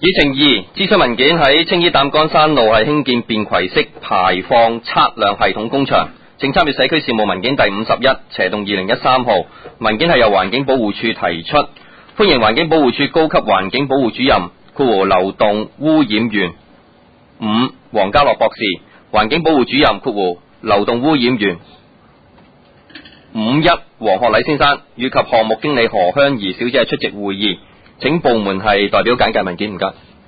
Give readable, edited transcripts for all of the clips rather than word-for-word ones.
議程2，諮詢文件喺青衣擔桿山路係興建便攜式排放測量系統工場，正參與社區事務文件第51/2013號，文件係由環境保護署提出，歡迎環境保護署高級環境保護主任流動污染源5黃家樂博士，環境保護主任流動污染源51黃學禮先生以及項目經理何香怡小姐出席會議。請部門係代表簡介文件，唔該。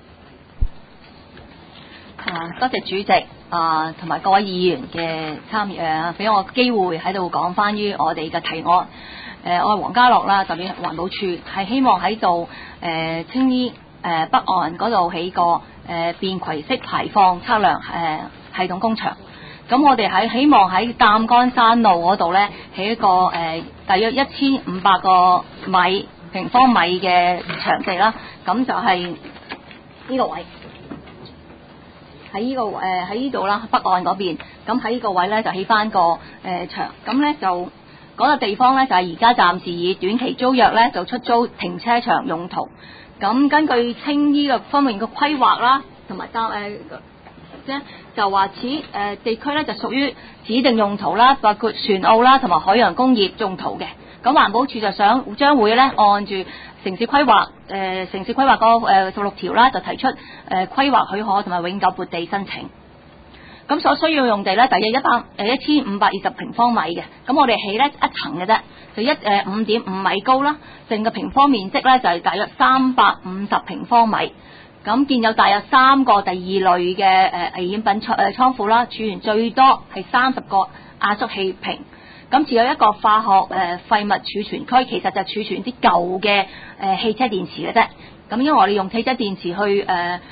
多謝主席同埋各位議員嘅參與俾我機會喺度講翻於我哋嘅提案。我係黃家樂啦，代表環保署，係希望喺度青衣北岸嗰度起個便攜式排放測量系統工場。咁我哋希望喺擔桿山路嗰度呢，起一個大約1500個平方米嘅場地啦，咁就係呢個位，喺呢度啦，北岸嗰邊，咁喺呢個位呢，就起翻個場，咁呢，就嗰個地方呢，就係而家暫時以短期租約呢，就出租停車場用途。咁根據青衣嘅方面嘅規劃啦，同埋就話此地區呢，就屬於指定用途啦，包括船澳啦同埋海洋工業用途嘅。咁環保署就將會咧按住城市規劃嗰16條啦，就提出規劃許可同埋永久撥地申請。咁所需要用地咧，大約1520平方米嘅。咁我哋起咧一層嘅啫，就5.5米高啦，成個平方面積咧就係大約350平方米。咁建有大約3個第二類嘅危險品倉庫啦，儲存最多係30個壓縮氣瓶。咁只有一個化學廢物儲存區，其實就儲存啲舊嘅汽車電池嘅啫。咁因為我哋用汽車電池去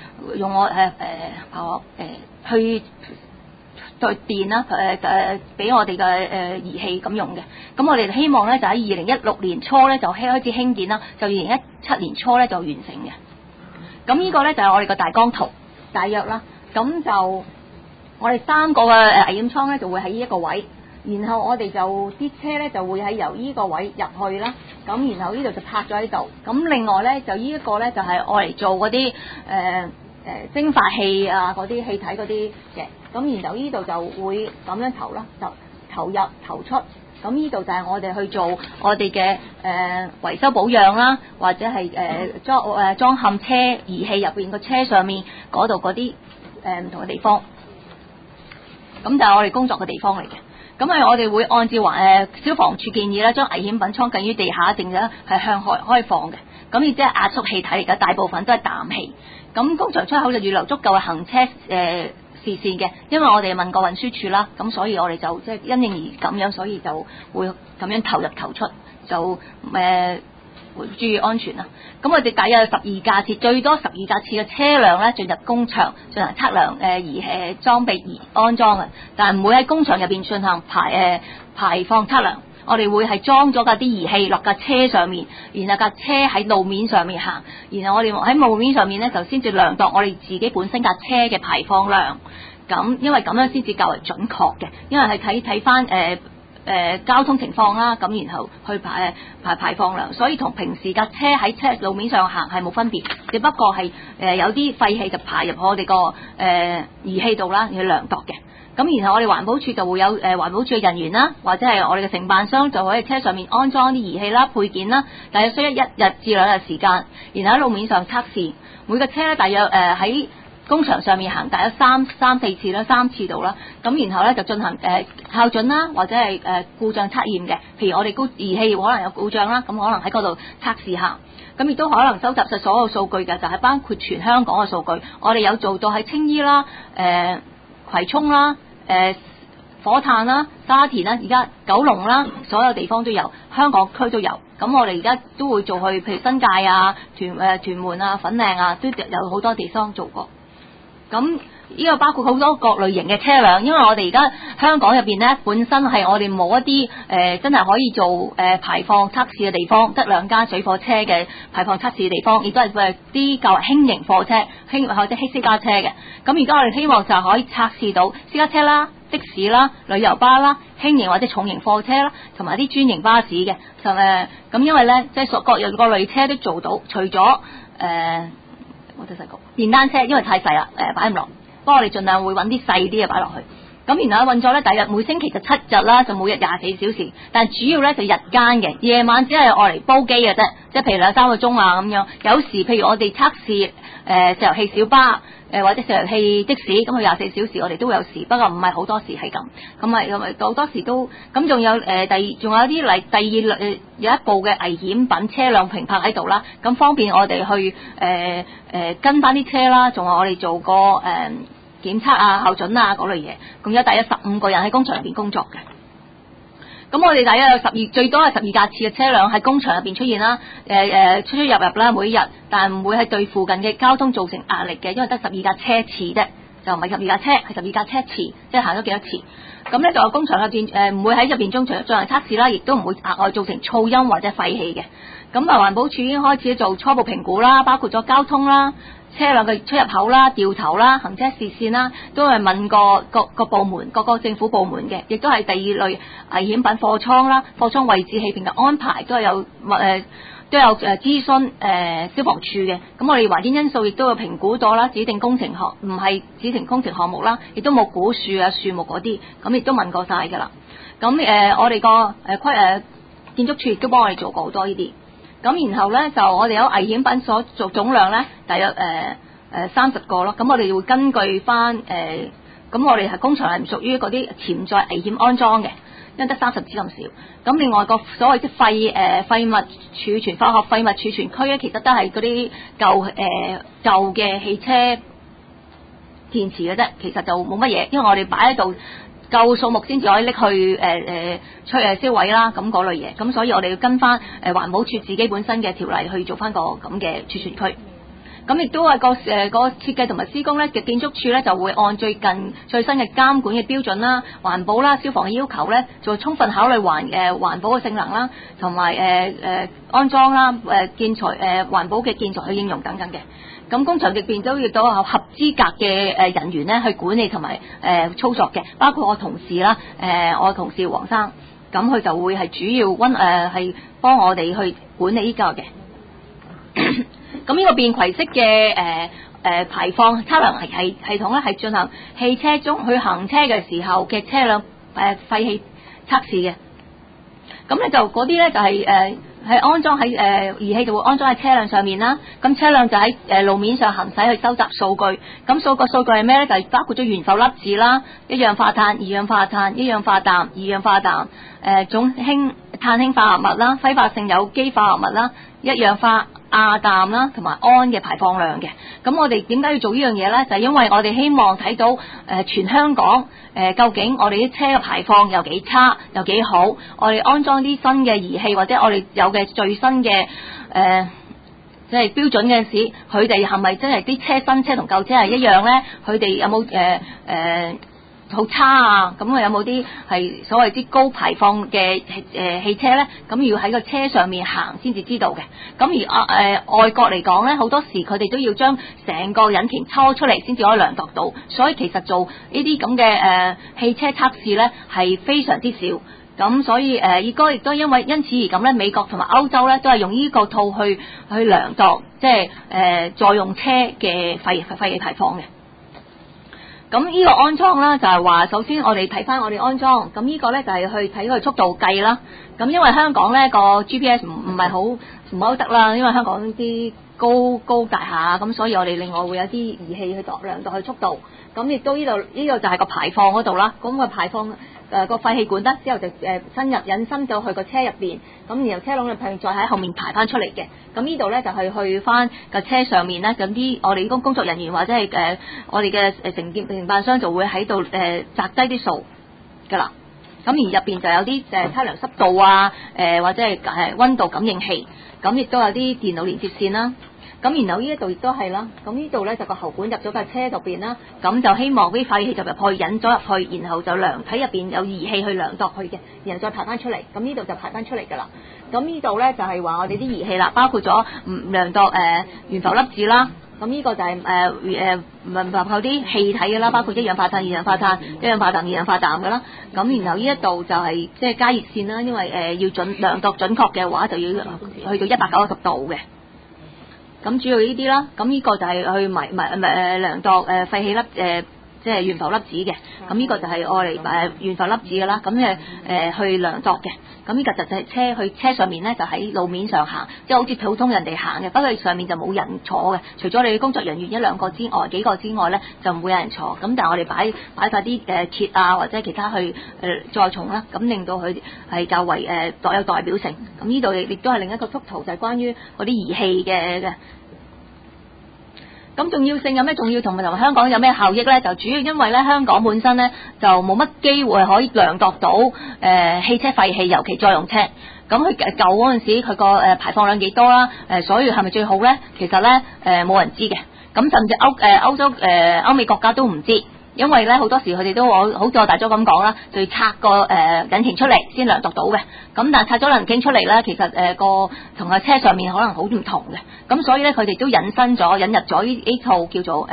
去對電啦，俾我哋嘅儀器咁用嘅。咁我哋希望咧就喺2016年初咧就開始興建啦，就2017年初咧就完成嘅。咁呢個咧就係我哋個大綱圖大約啦。咁就我哋3個嘅危險倉咧就會喺呢一個位。然後我哋就啲車咧就會喺由呢個位入去啦，咁然後呢度就泊咗喺度。咁另外咧就呢一個咧就係我嚟做嗰啲蒸發器啊，嗰啲氣體嗰啲嘅。咁然後呢度就會咁樣投啦，就投入投出。咁呢度就係我哋去做我哋嘅維修保養啦，或者係裝嵌車儀器入邊個車上面嗰度嗰啲唔同嘅地方。咁就係我哋工作嘅地方嚟嘅。咁我哋會按照消防處建議咧，將危險品倉近於地下，定咗係向海開放嘅。咁亦即係壓縮氣體嚟嘅，大部分都係氮氣。咁工場出口就預留足夠嘅行車視線嘅，因為我哋問過運輸處啦，咁所以我哋就即係因應而咁樣，所以就會咁樣投入投出，就會注意安全啦。咁我哋大約有12架次，最多12架次嘅車輛咧進入工場進行測量裝備安裝嘅，但係唔會喺工場入邊進行排放測量。我哋會係裝咗架啲儀器落架車上面，然後架車喺路面上面行，然後我哋喺路面上面咧就先至量度我哋自己本身架車嘅排放量。咁因為咁樣先至較為準確嘅，因為係睇翻交通情況啦，咁然後去排放量，所以同平時架車喺路面上行係冇分別，只不過係有啲廢氣就排入我哋個儀器度啦，去量度嘅。咁然後我哋環保署就會有環保署嘅人員啦，或者係我哋嘅承辦商就會喺車上面安裝啲儀器啦、配件啦，大約需要1日至2日時間，然後喺路面上測試每個車咧，大約喺工場上面行大約3次啦，3次度啦，咁然後咧就進行校準啦，或者係故障測驗嘅。譬如我哋儀器可能有故障啦，咁可能喺嗰度測試下。咁亦都可能收集晒所有數據嘅，就係包括全香港嘅數據。我哋有做到喺青衣啦、葵涌啦、火炭啦、沙田啦，而家九龍啦，所有地方都有，香港區都有。咁我哋而家都會做去，譬如新界啊、屯門啊、粉嶺啊，都有好多地方做過。咁呢個包括好多各類型嘅車輛，因為我哋而家香港入邊咧，本身係我哋冇一啲真係可以做排放測試嘅地方，得2間水貨車嘅排放測試嘅地方，亦都係啲較為輕型貨車、或者私家車嘅。咁而家我哋希望就可以測試到私家車啦、的士啦、旅遊巴啦、輕型或者重型貨車啦，同埋啲專營巴士嘅。咁因為咧，即係各類車都做到，除咗摩托細個電單車，因為太細啦，擺唔落，不過我哋盡量會揾啲細啲嘅擺落去。咁然後運作咧，大約每星期就7日啦，就每日24小時，但係主要咧就日間嘅，夜晚只係愛嚟煲機嘅啫，即係譬如2-3個鐘啊咁樣。有時譬如我哋測試石油氣小巴或者石油氣的士，咁佢24小時我哋都會有時，不過唔係好多時係咁。咁咪好多時都咁，仲有仲有啲例第二類有一部嘅危險品車輛停泊喺度啦，咁方便我哋去跟翻啲車啦，仲有我哋做過檢測啊、校準啊嗰類嘢，共有大約15個人喺工場入邊工作嘅。咁我哋大約有最多係12架次嘅車輛喺工場入邊出現啦，出入啦每日，但係唔會係對附近嘅交通造成壓力嘅，因為得12架車次啫，就唔係12架車，係12架車次，即係行咗幾多次。咁咧就有工場入邊唔會喺入邊進行測試啦，亦都唔會額外造成噪音或者廢氣嘅。咁啊環保署已經開始做初步評估啦，包括咗交通啦、車輛嘅出入口啦、掉頭啦、行車視線啦，都係問過各部門、各個政府部門嘅，亦都係第二類危險品貨倉啦、貨倉位置氣瓶嘅安排都係有諮詢消防處嘅。咁我哋環境因素亦都有評估咗啦，指定工程項唔係指定工程項目啦，亦都冇古樹啊、樹木嗰啲，咁亦都問過晒㗎啦。咁我哋個建築署亦都幫我哋做過好多呢啲。咁然後咧就我哋有危險品所做總量咧，大約30個咯。咁我哋會根據翻咁我哋係工場係唔屬於嗰啲潛在危險安裝嘅，因為得30支咁少。咁另外個所謂啲廢物儲存、化學廢物儲存區咧，其實都係嗰啲舊嘅汽車電池嘅啫，其實就冇乜嘢，因為我哋擺喺度夠數目先至可以拎去燒毀啦，咁嗰類嘢，咁所以我哋要跟翻環保署自己本身嘅條例去做翻個咁嘅儲存區。咁亦都係個設計同埋施工咧嘅建築署咧就會按最新嘅監管嘅標準啦、環保啦、消防嘅要求咧，做充分考慮環保嘅性能啦，同埋安裝啦、建材環保嘅建材去應用等等嘅。咁工場入邊都要到合資格嘅人員咧去管理同埋操作嘅，包括我同事啦，我同事黃生，咁佢就會係主要係幫我哋去管理呢個嘅。咁呢個便攜式嘅排放測量系統咧，係進行汽車中去行車嘅時候嘅車輛廢氣測試嘅。咁咧就嗰啲咧就係安裝喺儀器就會安裝喺車輛上面啦。咁車輛就喺路面上行駛去收集數據。咁數據係咩咧？就係包括咗懸浮粒子啦、一氧化碳、二氧化碳、一氧化氮、二氧化氮、總碳氫化合物啦、揮發性有機化合物啦、一氧化亞氮啦同埋氨嘅排放量嘅。咁我哋點解要做呢樣嘢咧？就係因為我哋希望睇到全香港究竟我哋啲車嘅排放有幾差有幾好，我哋安裝啲新嘅儀器或者我哋有嘅最新嘅即係標準嘅時，佢哋係咪真係啲車新車同舊車係一樣咧？佢哋有冇好差啊？咁有冇啲係所謂啲高排放嘅汽車咧？咁要喺個車上面行先至知道嘅。咁而外國嚟講咧，好多時佢哋都要將成個引擎抽出嚟先至可以量度到，所以其實做呢啲咁嘅汽車測試咧係非常之少。咁所以亦都因此而咁咧，美國同埋歐洲咧都係用呢個套去量度，即係在用車嘅廢氣排放嘅。咁呢個安裝啦，就係話首先我哋睇翻我哋安裝，咁呢個咧就係去睇佢速度計啦。咁因為香港咧個 GPS 唔係好得啦，因為香港啲高大廈，咁所以我哋另外會有啲儀器去量度佢速度。咁亦都呢度就係個排放嗰度啦。咁個排放個廢氣管得之後就引申咗去個車入邊，咁然後車輛就再喺後面排翻出嚟嘅。咁呢度咧就係去翻個車上面咧，咁我哋工作人員或者係我哋嘅承辦商就會喺度擲低啲數噶啦。咁而入邊就有啲測量濕度啊，或者係溫度感應器，咁亦都有啲電腦連接線啦。咁然後呢一度亦都係啦，咁呢度咧就個喉管入咗架車入邊啦，咁就希望啲廢氣就入去引咗入去，然後就睇入邊有儀器去量度去嘅，然後再排翻出嚟，咁呢度就排翻出嚟噶啦。咁呢度咧就係話我哋啲儀器啦，包括咗量度懸浮粒子啦，咁呢個就係包括啲氣體嘅啦，包括一氧化碳、二氧化碳、一氧化氮、二氧化氮嘅啦。咁然後呢一度就係即係加熱線啦，因為要量度準確嘅話就要去到190度嘅。 咁主要呢啲啦，咁呢個就係去量度廢氣粒即係懸浮粒子嘅，咁呢個就係愛嚟懸浮粒子嘅啦，咁去量度嘅。咁呢架就係去車上面咧，就喺路面上行，即係好似普通人哋行嘅，不過上面就冇人坐嘅，除咗你工作人員一兩個之外，幾個之外咧就唔會有人坐。咁但係我哋擺晒啲鐵啊或者其他去載重啦，咁令到佢係較為有代表性。咁呢度亦都係另一個幅圖，就係關於嗰啲儀器嘅。咁重要性有咩重要，同埋香港有咩效益咧？就主要因為咧香港本身咧就冇乜機會可以量度到汽車廢氣，尤其載用車。咁佢舊嗰陣時佢個排放量幾多啦？所以係咪最好咧？其實咧冇人知嘅。咁甚至歐洲歐美國家都唔知。因為咧好多時佢哋都好似我大咗咁講啦，就要拆個引擎出嚟先量度到嘅。咁但係拆咗引擎出嚟咧，其實個同個車上面可能好唔同嘅。咁所以咧佢哋都引入咗呢套叫做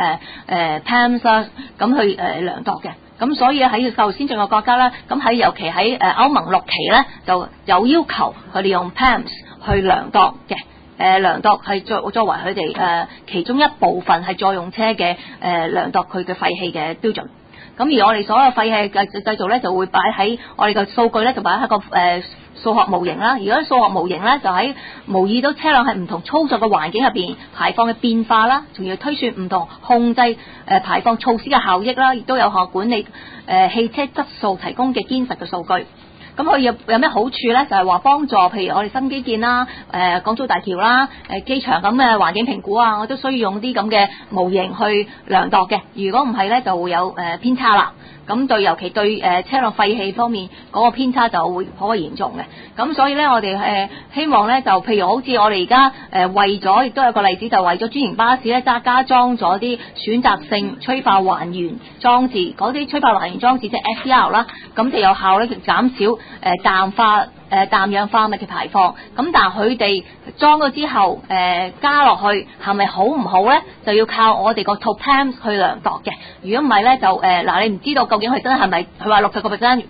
PAMS 啦，咁去量度嘅。咁所以喺較先進嘅國家咧，咁喺尤其喺歐盟6期咧就有要求佢哋用 PAMS 去量度嘅。量度係作為佢哋其中一部分係載用車嘅量度佢嘅廢氣嘅標準。咁而我哋所有廢氣嘅製造咧，就會擺喺我哋嘅數據咧，就擺喺個數學模型啦。而家數學模型咧，就喺模擬到車輛喺唔同操作嘅環境入邊排放嘅變化啦，仲要推算唔同控制排放措施嘅效益啦，亦都有效管理汽車質素提供嘅堅實嘅數據。咁佢有咩好處咧？就係話幫助，譬如我哋新基建啦、港珠大橋啦、機場咁嘅環境評估啊，我都需要用啲咁嘅模型去量度嘅。如果唔係咧，就會有偏差啦。咁尤其對車輛廢氣方面嗰個偏差就會頗為嚴重嘅。咁所以咧，我哋希望咧，就譬如好似我哋而家為咗，亦都有個例子，就為咗專營巴士咧加裝咗啲選擇性催化還原裝置，嗰啲催化還原裝置即係 SCR 啦，咁就有效咧減少氮氧化物嘅排放。咁但係佢哋裝咗之後加落去係咪好唔好咧？就要靠我哋個套 PAMS 去量度嘅。如果唔係咧，就你唔知道究竟佢真係咪佢話60%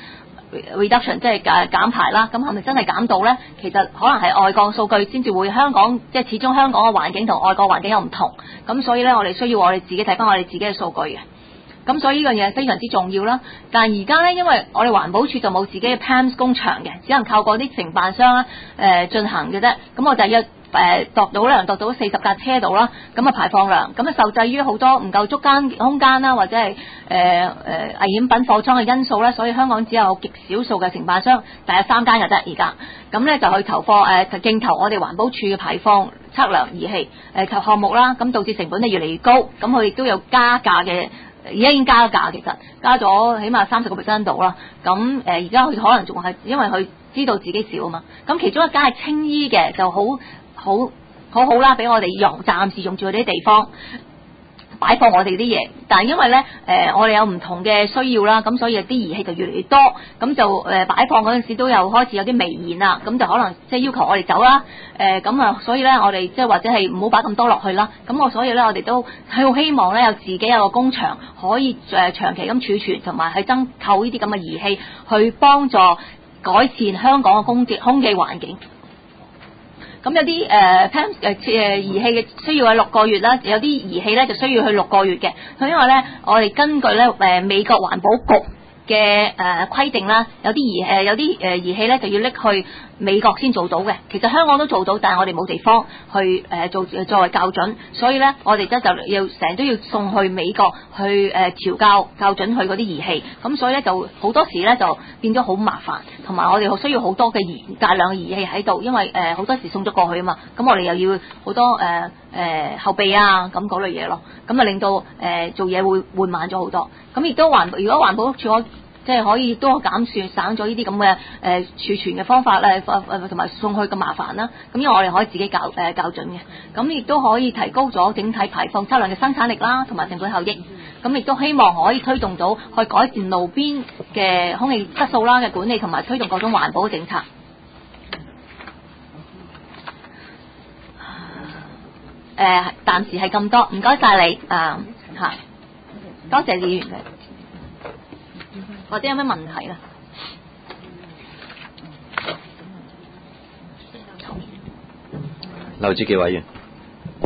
reduction 即係減排啦，咁係咪真係減到咧？其實可能係外國數據先至會，香港即係始終香港嘅環境同外國環境有唔同，咁所以咧我哋需要我哋自己睇翻我哋自己嘅數據嘅。咁所以呢樣嘢非常之重要啦。但係而家咧，因為我哋環保署就冇自己嘅 PAMS 工場嘅，只能靠嗰啲承辦商進行嘅啫。咁我就要量度到40架車度啦，咁排放量，咁受制於好多唔夠足間空間啦，或者係危險品貨倉嘅因素咧，所以香港只有極少數嘅承辦商，大約3間嘅啫而家。咁咧就去投貨競投我哋環保署嘅排放測量儀器項目啦，咁導致成本咧越嚟越高，咁佢亦都有加價嘅。而家已經加價，其實加咗起碼30% 度啦。咁而家佢可能仲係因為佢知道自己少啊嘛。咁其中一間係青衣嘅，就好啦，俾我哋暫時用住嗰啲地方擺放我哋啲嘢。但係因為咧我哋有唔同嘅需要啦，咁所以啲儀器就越嚟越多，咁就擺放嗰陣時都有開始有啲微言啦，咁就可能即係要求我哋走啦。所以咧我哋即係或者係唔好擺咁多落去啦。咁所以咧我哋都係好希望咧有自己有個工場可以長期咁儲存，同埋係增購呢啲咁嘅儀器，去幫助改善香港嘅空氣環境。咁有啲PAMS 儀器嘅需要係6個月啦，有啲儀器咧就需要去6個月嘅。佢因為咧我哋根據咧美國環保局嘅規定啦，有啲儀器咧就要拎去美國先做到嘅。其實香港都做到，但係我哋冇地方去作為校準，所以咧我哋就要成日都要送去美國去調校準佢嗰啲儀器。咁所以咧就好多時咧就變咗好麻煩，同埋我哋需要好多嘅大量嘅儀器喺度，因為好多時送咗過去啊嘛。咁我哋又要好多後備啊咁嗰類嘢咯，咁啊令到做嘢會緩慢咗好多。咁亦都如果環保署即係可以都減省咗呢啲咁嘅儲存嘅方法咧，同埋送去咁麻煩啦。咁因為我哋可以自己校準嘅，咁亦都可以提高咗整體排放測量嘅生產力啦，同埋成本效益。咁亦都希望可以推動到去改善路邊嘅空氣質素啦嘅管理，同埋推動各種環保嘅政策。暫時係咁多，唔該晒你多謝議員。或者有咩問題啦？ 劉志傑委員。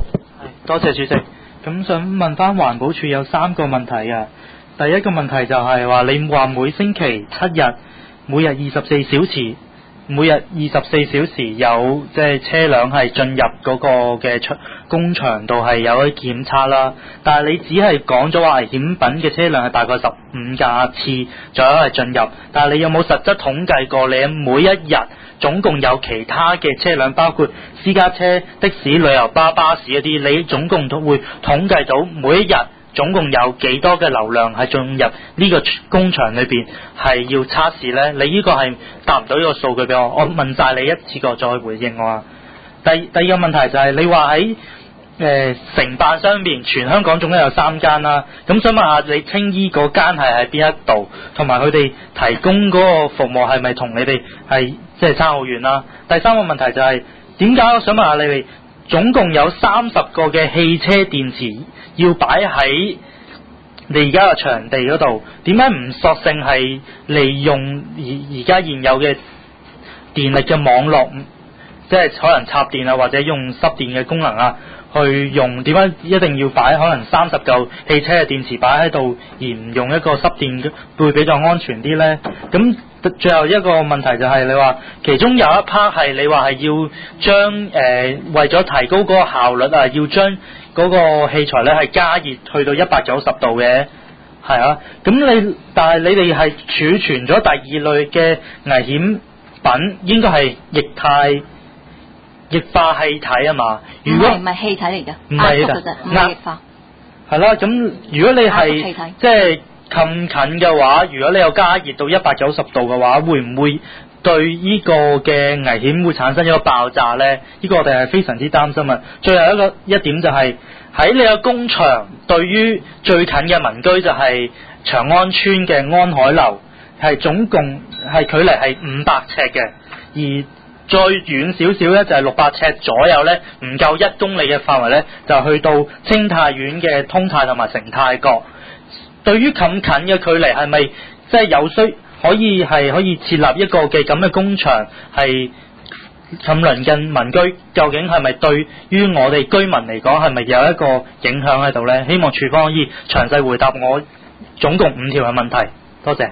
多謝主席。咁想問翻環保署有3個問題嘅。第一個問題就係話你話每星期7日，每日24小時，每日24小時有即係車輛係進入嗰個嘅工場度係有啲檢測啦。但係你只係講咗話危險品嘅車輛係大概15架次左右係進入，但係你有冇實質統計過你每一日總共有其他嘅車輛，包括私家車、的士、旅遊巴、巴士一啲，你總共都會統計到每一日總共有幾多嘅流量係進入呢個工場裏邊係要測試呢？你呢個係答唔到呢個數據俾我，我問晒你一次過再回應我啊。第二個問題就係你話喺承辦商面，全香港總共有3間啦。咁想問下你青衣嗰間係喺邊一度，同埋佢哋提供嗰個服務係咪同你哋係即係差好遠啦？第三個問題就係點解我想問下你哋總共有30個嘅汽車電池要擺喺你而家嘅場地嗰度，點解唔索性係利用而家現有嘅電力嘅網絡，即係可能插電啊，或者用濕電嘅功能啊，去用？點解一定要擺可能30嚿汽車嘅電池擺喺度，而唔用一個濕電會比較安全啲呢？咁最後一個問題就係你話其中有一 part 係你話係要將為咗提高嗰個效率啊，要將嗰個器材咧係加熱去到190度嘅，係啊。咁但係你哋係儲存咗第二類嘅危險品，應該係液化氣體啊嘛？如果唔係氣體嚟㗎， 唔係㗎， 唔係液化。 係啦，咁如果你係即係咁近嘅話，如果你有加熱到190度嘅話，會唔會對呢個嘅危險會產生一個爆炸呢？呢個我哋係非常之擔心啊！最後一點就係喺你個工場對於最近嘅民居就係長安村嘅安海樓，係總共係距離係500尺嘅，而再遠少少呢，就係600尺左右呢，唔夠1公里嘅範圍呢，就去到清泰苑嘅通泰同埋成泰閣。對於咁近嘅距離，係咪即係有需可以設立一個嘅咁嘅工場，係咁鄰近民居？究竟係咪對於我哋居民嚟講係咪有一個影響喺度呢？希望署方可以詳細回答我總共5條嘅問題。多謝。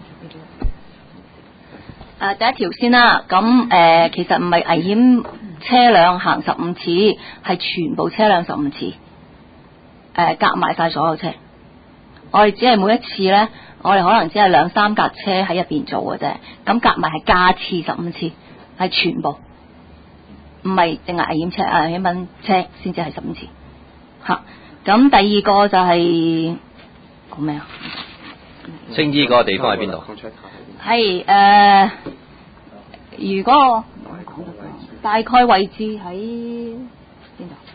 第一條先啦，咁其實唔係危險車輛行15次，係全部車輛15次，夾埋晒所有車。我哋只係每一次呢，我哋可能只係2-3架車喺入邊做嘅啫，咁夾埋係加次15次，係全部，唔係淨係危險車危險品車先至係15次。嚇，咁第二個就係講咩啊？ 青衣嗰個地方喺邊度？ 係如果大概位置喺邊度？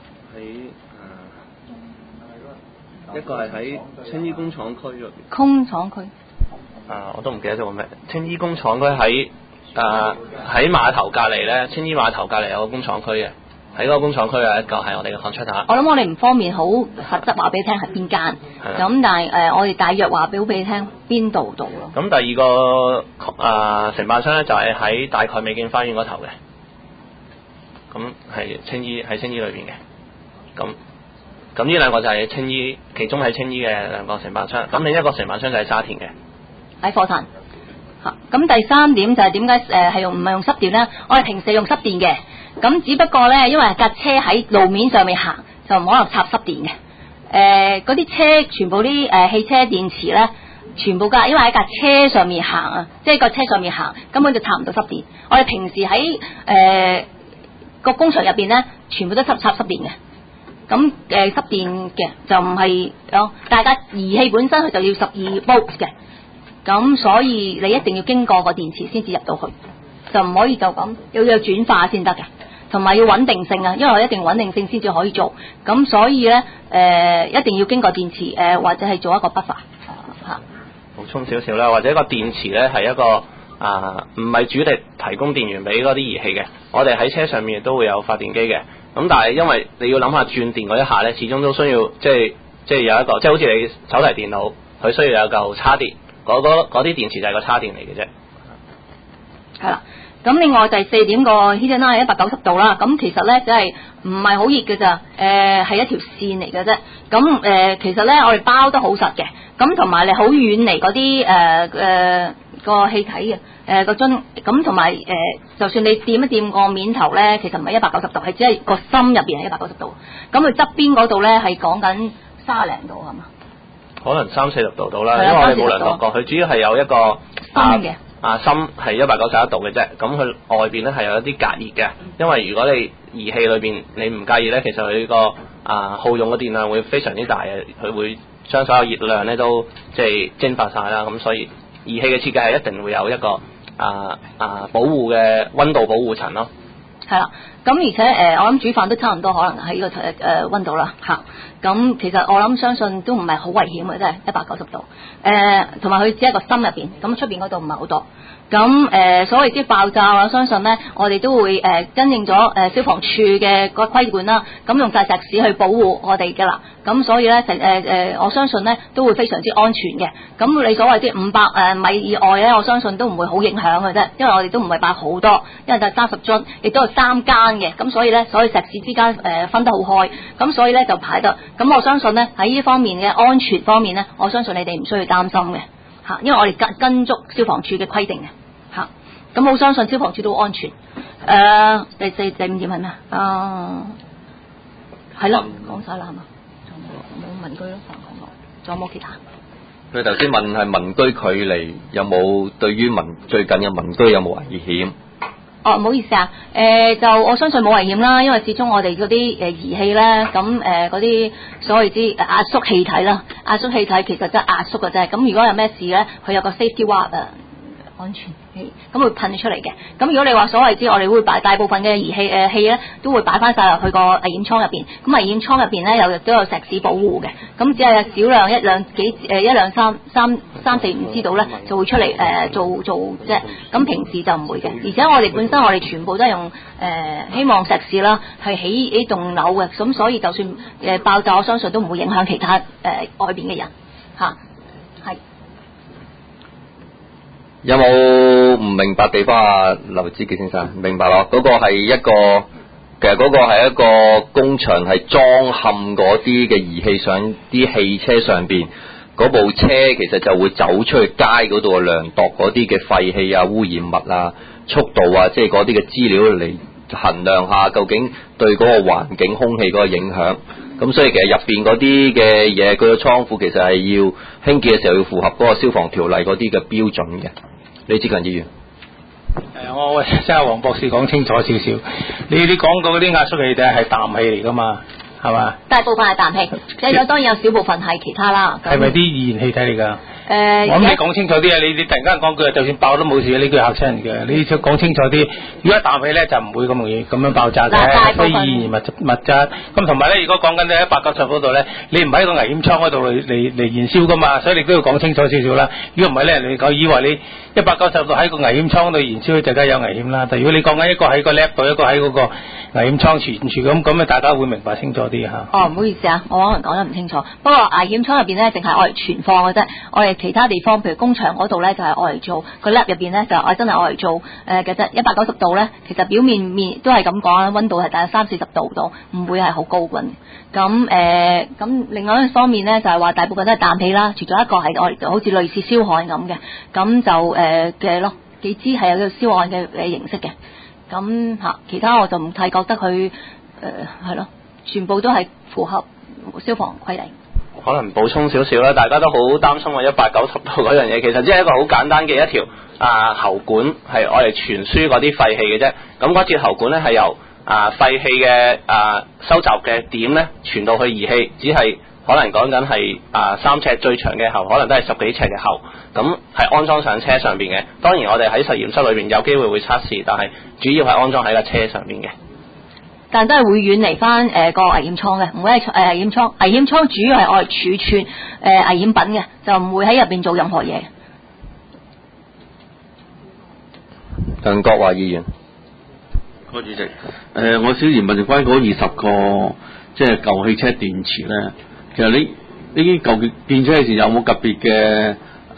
一個係喺青衣工廠區嗰邊。 工廠區。 我都唔記得咗個咩。青衣工廠區喺碼頭隔離咧，青衣碼頭隔離有個工廠區嘅，喺嗰個工廠區有一個係我哋嘅contractor。我諗我哋唔方便好實質話俾你聽係邊間，咁但係我哋大約話俾你聽邊度到咯。 咁第二個承辦商咧就係喺大概美景花園嗰頭嘅，咁係青衣裏邊嘅，咁呢兩個就係青衣，其中喺青衣嘅兩個承辦商，咁另一個承辦商就係沙田嘅， 喺火炭。嚇，咁第三點就係點解係唔係用濕電咧？我哋平時用濕電嘅，咁只不過咧，因為架車喺路面上面行，就唔可能插濕電嘅。嗰啲車全部啲汽車電池咧，全部因為喺架車上面行啊，即係個車上面行，根本就插唔到濕電。我哋平時喺個工場入邊咧，全部都插濕電嘅。咁濕電嘅就唔係大家儀器本身佢就要12 volt 嘅，咁所以你一定要經過個電池先至入到去，就唔可以就咁要有轉化先得嘅，同埋要穩定性啊，因為我一定穩定性先至可以做，咁所以咧一定要經過電池或者係做一個buffer嚇。 補充少少啦，或者個電池咧係一個唔係主力提供電源俾嗰啲儀器嘅，我哋喺車上面都會有發電機嘅。咁但係因為你要諗下轉電嗰一下咧，始終都需要即係有一個，即係好似你手提電腦，佢需要有嚿叉電，嗰啲電池就係個叉電嚟嘅啫。 係啦， 咁另外第4點個 heater 係190度啦，咁其實咧只係唔係好熱嘅咋，係一條線嚟嘅啫。咁其實咧我哋包得好實嘅，咁同埋你好遠離嗰啲個氣體嘅個樽，咁同埋就算你掂一掂個面頭咧，其實唔係190度，係只係個心入邊係190度。咁佢側邊嗰度咧係講緊30零度係嘛？ 可能30-40度到啦，因為我哋冇量度過，佢主要係有一個心嘅。 心係191度嘅啫，咁佢外邊咧係有一啲隔熱嘅，因為如果你儀器裏邊你唔介意咧，其實佢個耗用嘅電量會非常之大嘅，佢會將所有熱量咧都即係蒸發晒啦，咁所以儀器嘅設計係一定會有一個保護嘅溫度保護層咯。 係啦，咁而且我諗煮飯都差唔多，可能喺呢個溫度啦嚇。咁其實我諗相信都唔係好危險嘅，真係190度。同埋佢只係個心入邊，咁出邊嗰度唔係好多。咁所謂啲爆炸，我相信咧，我哋都會跟應咗消防處嘅個規管啦，咁用晒石屎去保護我哋嘅啦。咁所以咧我相信咧都會非常之安全嘅。咁你所謂啲500米以外咧，我相信都唔會好影響嘅啫，因為我哋都唔係擺好多，因為就係30樽，亦都係3間嘅。咁所以咧，所以石屎之間分得好開，咁所以咧就排得。咁我相信咧喺呢方面嘅安全方面咧，我相信你哋唔需要擔心嘅嚇，因為我哋跟足消防處嘅規定嘅嚇。咁我相信消防處都好安全。第5點係咩啊？係啦，講晒啦係嘛？仲冇民居咯，講過，仲有冇其他？ 佢頭先問係民居距離有冇對於最近嘅民居有冇危險？ 哦，唔好意思啊，就我相信冇危險啦，因為始終我哋嗰啲儀器咧，咁嗰啲所謂啲壓縮氣體啦，壓縮氣體其實即係壓縮嘅啫。咁如果有咩事咧，佢有個 safety valve 安全氣，咁會噴出嚟嘅。咁如果你話所謂之，我哋會擺大部分嘅儀器氣咧，都會擺翻晒入去個危險倉入邊。咁危險倉入邊咧，都有石屎保護嘅。咁只係少量1、2、3、4、5知道咧，就會出嚟做啫。咁平時就唔會嘅。而且我哋本身我哋全部都係用希望石屎啦，係起呢棟樓嘅。咁所以就算爆炸，我相信都唔會影響其他外邊嘅人嚇。係。 有冇唔明白地方啊？劉子傑先生，明白咯？嗰個係一個，其實嗰個係一個工場，係裝嵌嗰啲嘅儀器上啲汽車上邊，嗰部車其實就會走出去街嗰度量度嗰啲嘅廢氣啊、污染物啊、速度啊，即係嗰啲嘅資料嚟衡量下究竟對嗰個環境空氣嗰個影響。咁所以其實入邊嗰啲嘅嘢，佢個倉庫其實係要興建嘅時候要符合嗰個消防條例嗰啲嘅標準嘅。李志強議員， 我即係黃博士講清楚少少。你講過嗰啲壓縮氣體係氮氣嚟㗎嘛，係嘛？ 大部分係氮氣，即係當然有少部分係其他啦。 係咪啲易燃氣體嚟㗎？我諗你講清楚啲啊！你突然間講句，就算爆都冇事，呢句嚇親人嘅。你要講清楚啲。如果氮氣咧就唔會咁容易咁樣爆炸嘅，非易燃物質。咁同埋咧，如果講緊你190嗰度咧，你唔喺個危險倉嗰度嚟燃燒㗎嘛，所以你都要講清楚少少啦。如果唔係咧，人哋以為你190度喺個危險倉度燃燒，就梗係有危險啦。但如果你講緊一個喺個 lab 度，一個喺嗰個危險倉存住咁啊，大家會明白清楚啲嚇。 哦，唔好意思啊，我可能講得唔清楚。不過危險倉入邊咧，淨係我哋存放嘅啫，我哋其他地方，譬如工場嗰度咧，就係我嚟做個 lab 入邊咧，就我真係我嚟做嘅啫。190度咧，其實表面都係咁講啦，溫度係大約30-40度度，唔會係好高溫。咁另外一方面咧，就係話大部分都係氮氣啦，除咗一個係我哋好似類似燒焊咁嘅，咁就嘅咯，幾支係有個燒焊嘅形式嘅。咁其他我就唔太覺得佢係咯，全部都係符合消防規例。 可能補充少少啦，大家都好擔心190度嗰樣嘢，其實只係一個好簡單嘅一條喉管，係我哋傳輸嗰啲廢氣嘅啫。咁嗰節喉管咧係由廢氣嘅收集嘅點咧傳到去儀器，只係可能講緊係3尺最長嘅喉，可能都係10幾尺嘅喉，咁係安裝上車上邊嘅。當然我哋喺實驗室裏邊有機會會測試，但係主要係安裝喺架車上邊嘅。 但都係會遠離翻個危險倉嘅，唔會係危險倉。危險倉主要係我哋儲存危險品嘅，就唔會喺入邊做任何嘢。 鄧國華議員， 主席，我小疑問就關於嗰20個即係舊汽車電池咧，其實呢啲舊電車嘅時有冇特別嘅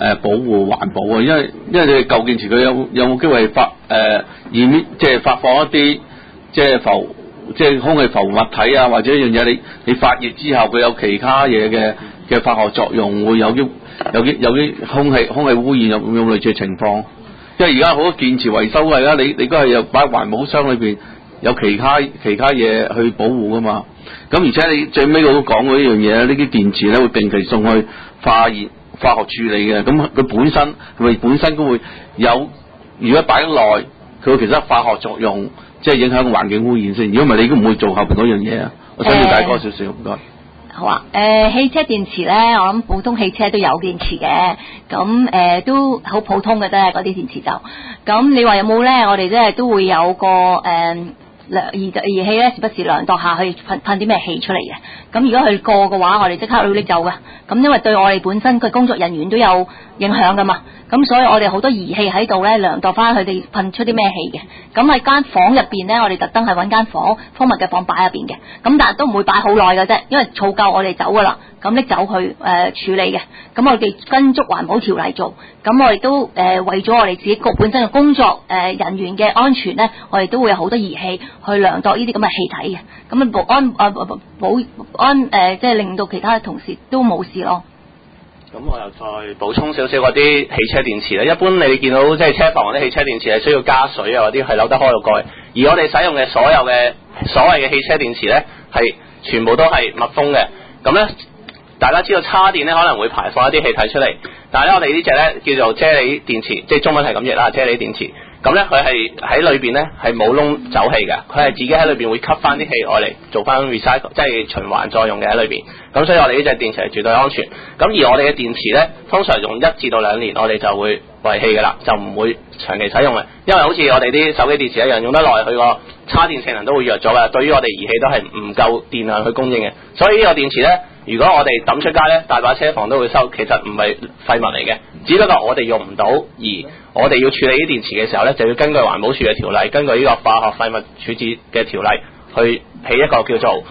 保護環保啊？因為你哋舊電池佢有冇機會即係發放一啲即係空氣浮物體啊，或者一樣嘢你發熱之後佢有其他嘢嘅化學作用，會有啲空氣污染有類似嘅情況？因為而家好多電池維修係啦，你都係有擺環保箱裏邊有其他嘢去保護噶嘛。咁而且你最尾我都講過一樣嘢，呢啲電池咧會定期送去化學處理嘅。咁佢本身都會有，如果擺得耐，佢會其實化學作用，即係影響環境污染先。如果唔係，你都唔會做後邊嗰樣嘢啊。我想要大哥少少，唔該。 好啊，汽車電池咧，我諗普通汽車都有電池嘅，咁都好普通嘅啫，嗰啲電池就，咁你話有冇咧？我哋即係都會有個儀器咧，時不時量度下去噴啲咩氣出嚟嘅。咁如果佢過嘅話，我哋即刻要拎走嘅。咁因為對我哋本身嘅工作人員都有影響噶嘛。咁所以我哋好多儀器喺度咧，量度翻佢哋噴出啲咩氣嘅。咁喺間房入邊咧，我哋特登係揾間封密嘅房擺入邊嘅。咁但係都唔會擺好耐嘅啫，因為儲夠我哋走噶啦。咁拎走去處理嘅。咁我哋跟足環保條例做。咁我哋都為咗我哋自己本身嘅工作人員嘅安全咧，我哋都會有好多儀器去量度呢啲咁嘅氣體嘅。咁即係令到其他嘅同事都冇事咯。 咁我又再補充少少嗰啲汽車電池咧。一般你見到即係車房嗰啲汽車電池係需要加水啊，嗰啲係扭得開個蓋。而我哋使用嘅所有嘅所謂嘅汽車電池咧，係全部都係密封嘅。咁咧，大家知道叉電咧可能會排放一啲氣體出嚟，但係咧我哋呢隻咧叫做啫喱電池，即係中文係咁譯啦，啫喱電池。咁咧佢係喺裏邊咧係冇窿走氣嘅，佢係自己喺裏邊會吸翻啲氣外嚟做翻 recycle， 即係循環作用嘅喺裏邊。咁所以我哋呢隻電池係絕對安全。咁而我哋嘅電池咧，通常用1至到2年，我哋就會遺棄㗎啦，就唔會長期使用嘅。因為好似我哋啲手機電池一樣，用得耐佢個叉電性能都會弱咗嘅，對於我哋儀器都係唔夠電量去供應嘅。所以呢個電池咧，如果我哋抌出街咧，大把車房都會收，其實唔係廢物嚟嘅，只不過我哋用唔到，而我哋要處理啲電池嘅時候咧，就要根據環保署嘅條例，根據呢個化學廢物處置嘅條例，去起一個叫做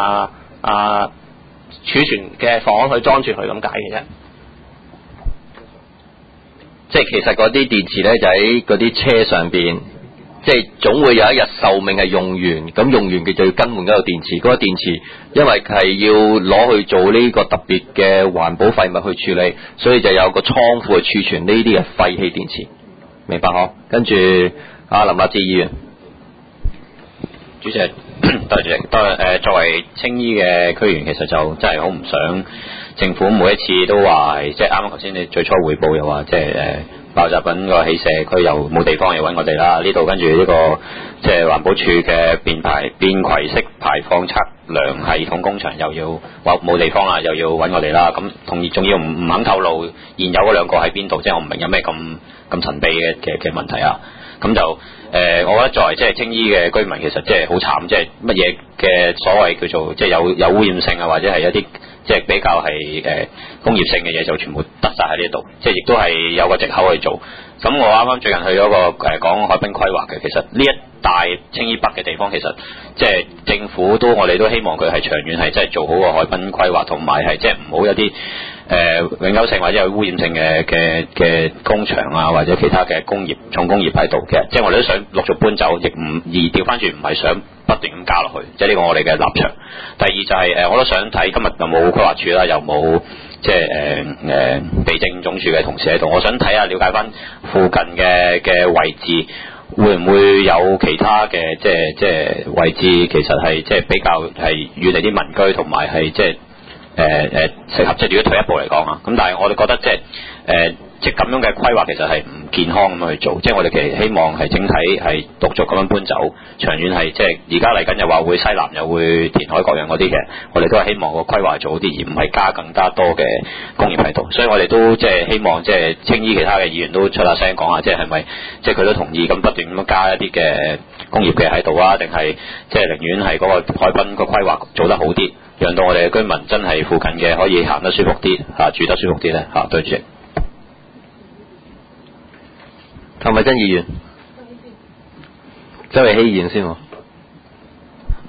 儲存嘅房去裝住佢咁解嘅啫。 即係其實嗰啲電池咧就喺嗰啲車上邊，即係總會有一日壽命係用完，咁用完佢就要更換嗰個電池。嗰個電池因為係要攞去做呢個特別嘅環保廢物去處理，所以就有個倉庫去儲存呢啲嘅廢棄電池。明白嗬？跟住阿林立志議員， 主席，多謝主席。作為青衣嘅區員，其實就真係好唔想政府每一次都話，即係啱啱頭先你最初匯報又話，即係爆炸品個起社區又冇地方又揾我哋啦。呢度跟住呢個即係環保署嘅便攜式排放測量系統工場又要話冇地方啦，又要揾我哋啦。咁仲要唔肯透露現有嗰兩個喺邊度，即係我唔明有咩咁神秘嘅問題啊。咁就我覺得作為即係青衣嘅居民，其實即係好慘，即係乜嘢嘅所謂叫做即係有污染性啊，或者係一啲即係比較係工業性嘅嘢，就全部得晒喺呢度，即係亦都係有個藉口去做。咁我啱啱最近去咗個講海濱規劃嘅，其實呢一帶青衣北嘅地方，其實即係政府我哋都希望佢係長遠係即係做好個海濱規劃，同埋係即係唔好有啲永久性或者有污染性嘅工場啊，或者其他嘅重工業喺度嘅，即係我哋都想陸續搬走，亦唔而調翻轉唔係想不斷咁加落去，即係呢個我哋嘅立場。第二就係我都想睇今日又冇規劃署啦，又冇即係地政總署嘅同事喺度，我想睇下了解翻附近嘅位置。會唔會有其他嘅即係位置，其實係即係比較係遠離啲民居，同埋係即係適合即係如果退一步嚟講啊。咁但係我哋覺得即係咁樣嘅規劃其實係唔健康咁去做，即係我哋其實希望係整體係陸續咁樣搬走，長遠係即係而家嚟緊又話會西南又會填海各樣嗰啲嘅，我哋都係希望個規劃做好啲，而唔係加更加多嘅工業喺度。所以我哋都即係希望即係青衣其他嘅議員都出下聲講下，即係係咪即係佢都同意咁不斷咁樣加一啲嘅工業嘅喺度啊？定係即係寧願係嗰個海濱個規劃做得好啲，讓到我哋嘅居民真係附近嘅可以行得舒服啲嚇，住得舒服啲咧嚇。對住。譚慧珍議員，周慧希議員先喎。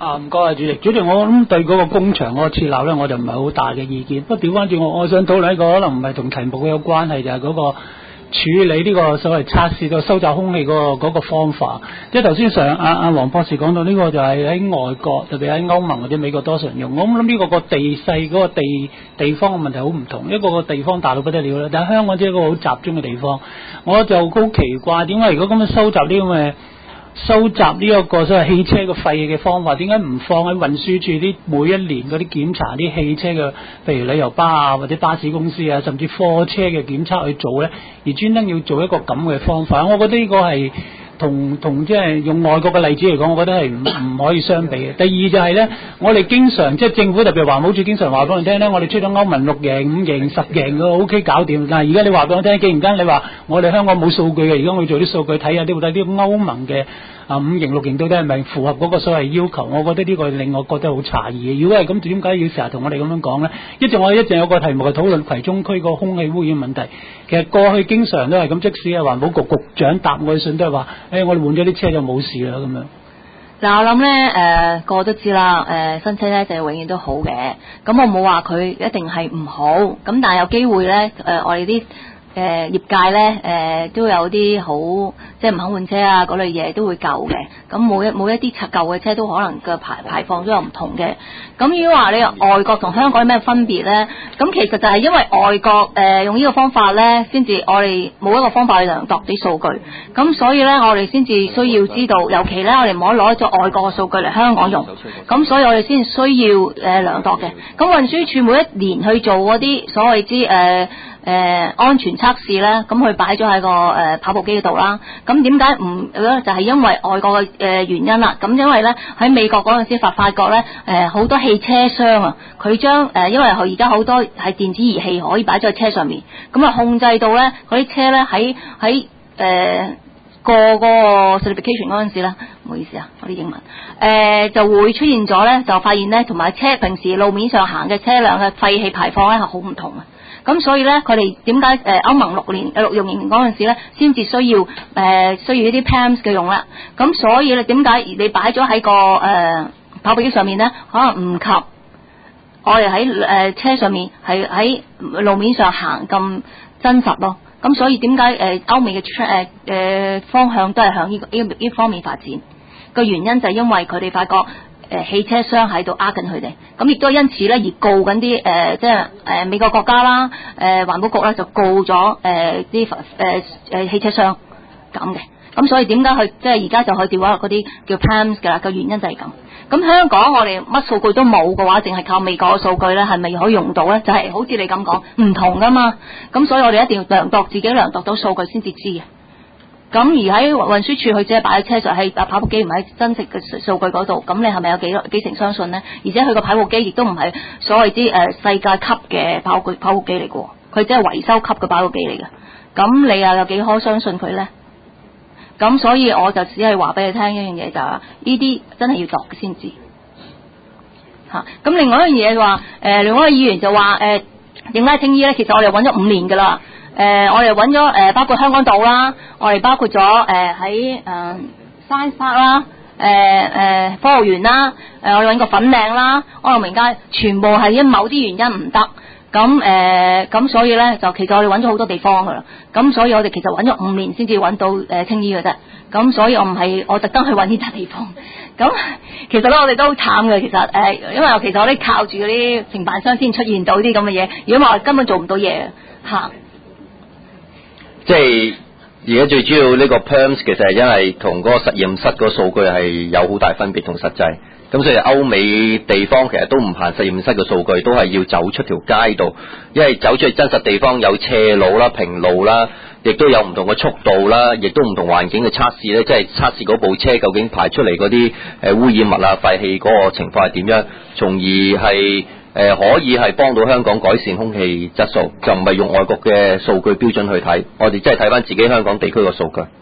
唔該啊，主席。主席，我諗對嗰個工場嗰個設立咧，我就唔係好大嘅意見。不過調翻轉，我想討論一個可能唔係同題目有關係，就係嗰個處理呢個所謂測試個收集空氣嗰個方法。即係頭先阿黃博士講到呢個就係喺外國，特別喺歐盟或者美國多數人用。我諗呢個地勢嗰個地方嘅問題好唔同，一個地方大到不得了啦，但係香港只係一個好集中嘅地方。我就好奇怪，點解如果咁樣收集呢一個所謂汽車嘅廢氣嘅方法，點解唔放喺運輸處啲每一年嗰啲檢查啲汽車嘅，譬如旅遊巴啊或者巴士公司啊，甚至貨車嘅檢測去做呢？而專登要做一個咁嘅方法，我覺得呢個係同即係用外國嘅例子嚟講，我覺得係唔可以相比嘅。第二就係呢，我哋經常即係政府特別環保署經常話俾我聽呢，我哋出咗歐盟6贏、5贏、10贏嘅 OK 搞掂。但係而家你話俾我聽，既然間你話我哋香港冇數據嘅，而家我要做啲數據睇下啲歐盟嘅5贏6贏到底係咪符合嗰個所謂要求？我覺得呢個令我覺得好詫異嘅。如果係咁，點解要成日同我哋咁樣講呢？我哋一直有個題目係討論葵涌區個空氣污染問題。其實過去經常都係咁，即使係環保局局長答我嘅信都係話，我哋換咗啲車就冇事啦咁樣。 嗱，我諗咧，個個都知啦，新車咧就永遠都好嘅。咁我冇話佢一定係唔好，咁但係有機會咧，我哋啲業界咧，都有啲好即係唔肯換車啊嗰類嘢都會舊嘅。咁每一啲舊嘅車都可能嘅排放都有唔同嘅。咁如果話你外國同香港有咩分別咧？咁其實就係因為外國用呢個方法咧，先至我哋冇一個方法去量度啲數據。咁所以咧，我哋先至需要知道，尤其咧我哋唔可以攞咗外國嘅數據嚟香港用。咁所以我哋先需要量度嘅。咁運輸署每一年去做嗰啲所謂之安全測試咧，咁佢擺咗喺個跑步機度啦。咁點解唔就係因為外國嘅原因啦。咁因為咧喺美國嗰陣時發覺咧好多汽車商啊，佢將因為佢而家好多係電子儀器可以擺咗喺車上面，咁啊控制到咧嗰啲車咧喺過嗰個 certification 嗰陣時咧，唔好意思啊，我啲英文就會出現咗咧，就發現咧同埋車平時路面上行嘅車輛嘅廢氣排放咧係好唔同啊。咁所以咧，佢哋點解歐盟6年嗰陣時咧，先至需要呢啲 PAMS 嘅用啦。咁所以咧，點解你擺咗喺個跑步機上面咧，可能唔及我哋喺車上面係喺路面上行咁真實咯。咁所以點解歐美嘅方向都係向呢方面發展？個原因就係因為佢哋發覺汽車商喺度呃緊佢哋，咁亦都因此咧而告緊啲即係美國國家啦，環保局咧就告咗啲汽車商咁嘅。咁所以點解佢即係而家就去調咗嗰啲叫 PAMS 㗎啦？個原因就係咁。咁香港我哋乜數據都冇嘅話，淨係靠美國嘅數據咧，係咪可以用到咧？就係好似你咁講，唔同噶嘛。咁所以我哋一定要量度自己量度到數據先至知嘅。咁而喺運輸處佢只係擺喺車上，喺跑步機唔喺真實嘅數據嗰度，咁你係咪有幾成相信呢？而且佢個跑步機亦都唔係所謂啲世界級嘅跑步機嚟嘅，佢只係維修級嘅跑步機嚟嘅。咁你又有幾可相信佢呢？咁所以我就只係話俾你聽一樣嘢，就係呢啲真係要度嘅先知嚇。咁另外一樣嘢話另外一個議員就話點解青衣咧？其實我哋揾咗5年㗎啦。我哋揾咗包括香港島啦，我哋包括咗喺Science Park 啦，科學園啦，我哋揾個粉嶺啦，安樂明街，全部係因某啲原因唔得。咁所以咧就其實我哋揾咗好多地方㗎啦。咁所以我哋其實揾咗5年先至揾到青衣嘅啫。咁所以我特登去揾呢笪地方。咁其實咧我哋都好慘嘅，其實因為其實我哋靠住嗰啲承辦商先出現到啲咁嘅嘢，如果唔係我根本做唔到嘢嚇。 即係而家最主要呢個 PAMS 其實係因為同嗰個實驗室嗰個數據係有好大分別同實際，咁所以歐美地方其實都唔限實驗室嘅數據，都係要走出條街度，因為走出去真實地方有斜路啦、平路啦，亦都有唔同嘅速度啦，亦都唔同環境嘅測試咧，即係測試嗰部車究竟排出嚟嗰啲污染物啊、廢氣嗰個情況係點樣，從而係可以係幫到香港改善空氣質素，就唔係用外國嘅數據標準去睇，我哋真係睇翻自己香港地區嘅數據。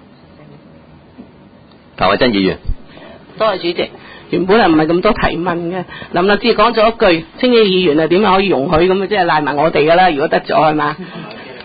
譚慧珍議員， 多謝主席。原本係唔係咁多提問嘅，林立志講咗一句，青衣議員點樣可以容許咁啊？即係賴埋我哋㗎啦，如果得咗係嘛？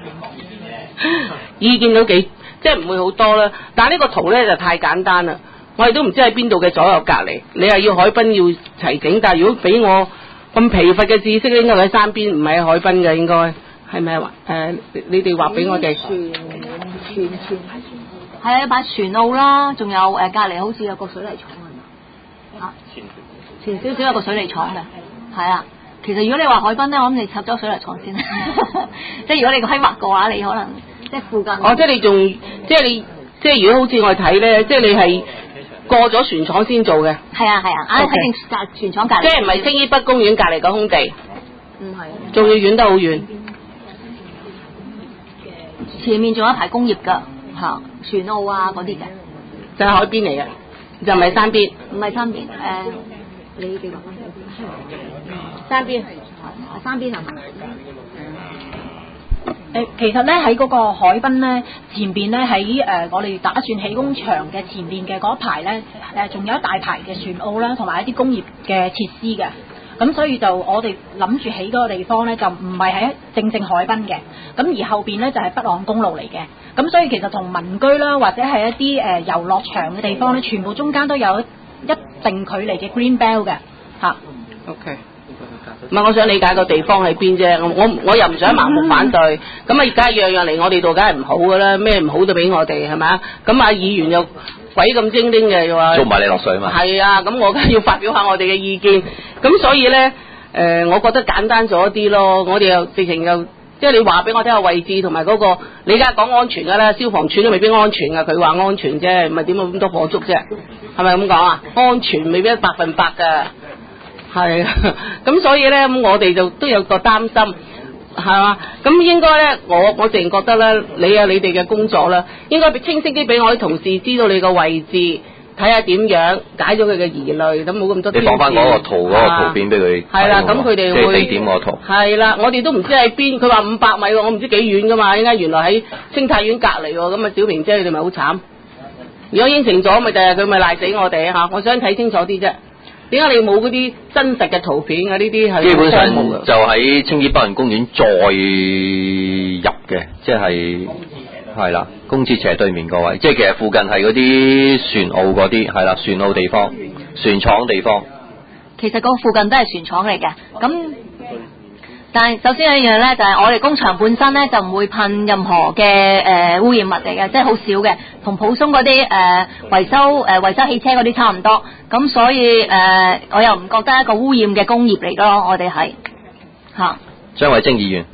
意見都幾即係唔會好多啦，但係呢個圖咧就太簡單啦。 我哋都唔知喺邊度嘅左右隔離。你係要海濱要齊整，但係如果俾我咁疲乏嘅知識，應該喺山邊，唔係喺海濱嘅，應該係咪啊？你哋話俾我哋。 船係啊，擺船澳啦，仲有隔離好似有個水泥廠係嘛？前少少有個水泥廠嘅，係啊。其實如果你話海濱咧，我諗你插咗水泥廠先，即係如果你規劃嘅話，你可能即係附近。 哦，即係你仲即係如果好似我哋睇咧，即係你係過咗船廠先做嘅。係啊， 喺正船廠隔離。 即係唔係青衣北公園隔離個空地？ 唔係。 仲要遠得好遠。 前面仲有一排工業㗎，船澳啊嗰啲嘅。 就係海邊嚟嘅，就唔係山邊。 唔係山邊，你哋話山邊山邊係嘛？ 其實咧喺嗰個海濱咧前邊咧喺我哋打算起工場嘅前邊嘅嗰一排咧仲有一大排嘅船澳啦，同埋一啲工業嘅設施嘅。咁所以就我哋諗住起嗰個地方咧，就唔係喺正海濱嘅，咁而後邊咧就係北岸公路嚟嘅。咁所以其實同民居啦，或者係一啲遊樂場嘅地方咧，全部中間都有一定距離嘅 green belt 嘅嚇。 OK。唔係，我想理解個地方喺邊啫。我又唔想盲目反對。咁啊，而家樣樣嚟我哋度，梗係唔好噶啦。咩唔好都俾我哋係咪啊？咁啊，議員又鬼咁精靈嘅，又話捉埋你落水嘛。係啊，咁我梗係要發表下我哋嘅意見。咁所以咧，我覺得簡單咗啲咯。我哋又直情又即係你話俾我聽個位置同埋嗰個，你而家講安全㗎啦，消防處都未必安全㗎。佢話安全啫，唔係點會咁多火燭啫？係咪咁講啊？安全未必100%㗎。係，咁所以咧，咁我哋就都有個擔心，係嘛？咁應該咧，我淨覺得咧，你哋嘅工作啦，應該清晰啲俾我啲同事知道你個位置，睇下點樣解咗佢嘅疑慮，咁冇咁多。 你放翻嗰個圖片俾佢。 係啦，咁佢哋會。即係地點個圖。 係啦，我哋都唔知喺邊，佢話500米喎，我唔知幾遠噶嘛，應該原來喺星泰苑隔離喎，咁啊小平姐你哋咪好慘。如果應承咗，咪第日佢咪賴死我哋嚇，我想睇清楚啲啫。點解你冇嗰啲真實嘅圖片啊？呢啲係基本上就喺青衣北岸公園再入嘅，即係啦，公廁斜對面個位，即係其實附近係嗰啲船澳嗰啲係啦，船澳地方、船廠地方。 其實嗰附近都係船廠嚟嘅，咁但係首先有一樣咧，就係我哋工場本身咧就唔會噴任何嘅污染物嚟嘅，即係好少嘅，同普通嗰啲維修汽車嗰啲差唔多。咁所以我又唔覺得一個污染嘅工業嚟咯，我哋係嚇。 張偉晶議員，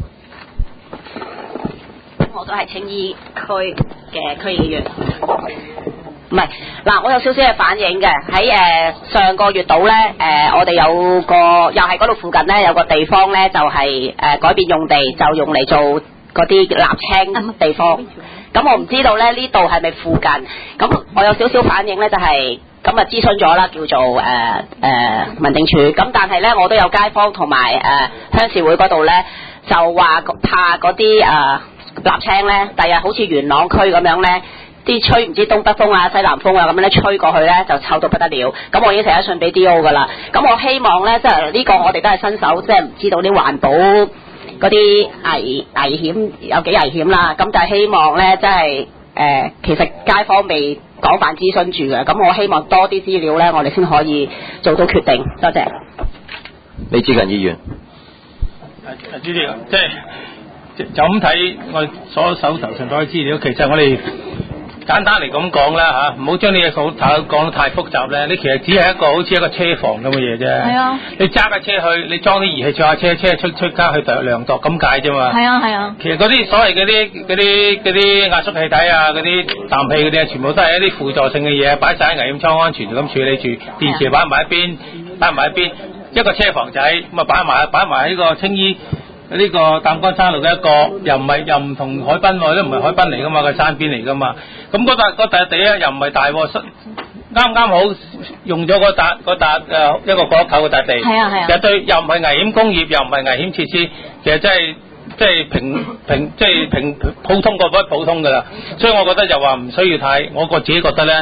我都係青衣區嘅區議員。唔係嗱，我有少少嘅反映嘅喺上個月度咧，我哋有個又係嗰度附近咧有個地方咧，就係改變用地，就用嚟做嗰啲瀝青地方。咁我唔知道咧呢度係咪附近？咁我有少少反映咧，就係咁啊諮詢咗啦，叫做民政處。咁但係咧，我都有街坊同埋鄉事會嗰度咧，就話怕嗰啲瀝青咧，第日好似元朗區咁樣咧。啲吹唔知東北風啊西南風啊咁樣咧吹過去咧就臭到不得了，咁我已經寫咗信俾 D.O. 噶啦，咁我希望咧即係呢個我哋都係新手，即係唔知道啲環保嗰啲危險有幾危險啦，咁就係希望咧即係其實街坊未廣泛諮詢住嘅，咁我希望多啲資料咧我哋先可以做到決定，多謝。 李志勤議員， 主席即係就咁睇我所手頭上嗰啲資料，其實我哋簡單嚟咁講啦嚇，唔好將啲嘢講得太複雜咧。你其實只係一個好似一個車房咁嘅嘢啫。係啊。你揸架車去，你裝啲儀器上下車出街去量度咁解啫嘛。係啊係啊。其實嗰啲所謂嗰啲壓縮氣體啊，嗰啲氮氣嗰啲啊，全部都係一啲輔助性嘅嘢，擺晒喺危險倉安全咁處理住。電池擺埋一邊，一個車房仔咁啊擺埋喺呢個青衣。呢個擔桿山路嘅一個又唔同海濱喎，都唔係海濱嚟噶嘛，個山邊嚟噶嘛。咁嗰笪地咧又唔係大喎，啱好用咗嗰笪一個果口嗰笪地。係啊係啊。其實對又唔係危險工業，又唔係危險設施，其實即係平普通過不普通噶啦。所以我覺得就話唔需要太，我自己覺得咧，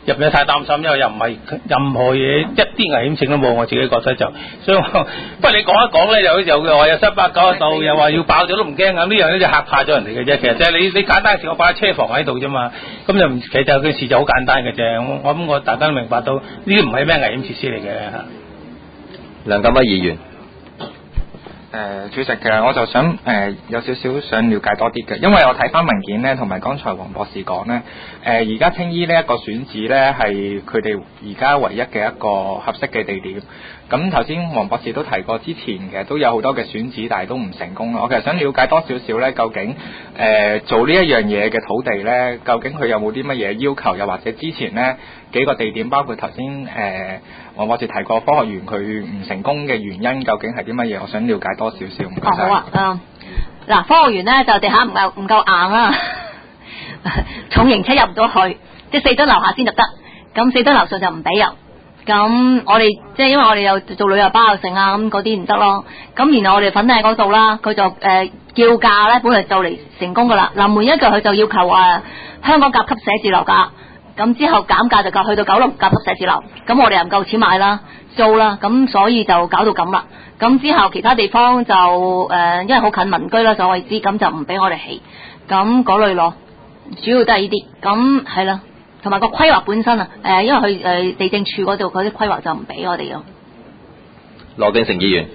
入面太擔心，因為又唔係任何嘢一啲危險性都冇，我自己覺得就，所以不過你講一講咧，又話有7、8、9度，又話要爆咗都唔驚咁，呢樣咧就嚇怕咗人哋嘅啫。其實即係你簡單嘅事，我擺喺車房喺度啫嘛，咁就其實有件事就好簡單嘅啫。我諗大家都明白到呢啲唔係咩危險設施嚟嘅嚇。 梁錦威議員。 主席嘅，我就想有少少想了解多啲嘅，因為我睇翻文件咧，同埋剛才黃博士講咧，而家青衣呢一個選址咧係佢哋而家唯一嘅一個合適嘅地點。咁頭先黃博士都提過，之前嘅都有好多嘅選址，但係都唔成功咯。我其實想了解多少少咧，究竟做呢一樣嘢嘅土地咧，究竟佢有冇啲乜嘢要求，又或者之前咧幾個地點，包括頭先黃博士提過科學園佢唔成功嘅原因，究竟係啲乜嘢？我想了解多少少。 好啊，嗱，科學園咧就地下唔夠硬啦，重型車入唔到去，即係4噸樓下先入得，咁4噸樓上就唔俾入。咁我哋即係因為我哋有做旅遊巴又剩啊，咁嗰啲唔得咯。咁然後我哋粉嶺嗰度啦，佢就叫價咧，本來就嚟成功噶啦。臨門一腳佢就要求香港甲級寫字樓價，咁之後減價就去到九龍甲級寫字樓。咁我哋又唔夠錢買啦，租啦，咁所以就搞到咁啦。咁之後其他地方就因為好近民居啦，所謂知，咁就唔俾我哋起。咁嗰類咯，主要都係呢啲。咁係啦。同埋個規劃本身因為佢地政處嗰度嗰啲規劃就唔俾我哋咯。 羅敬成議員，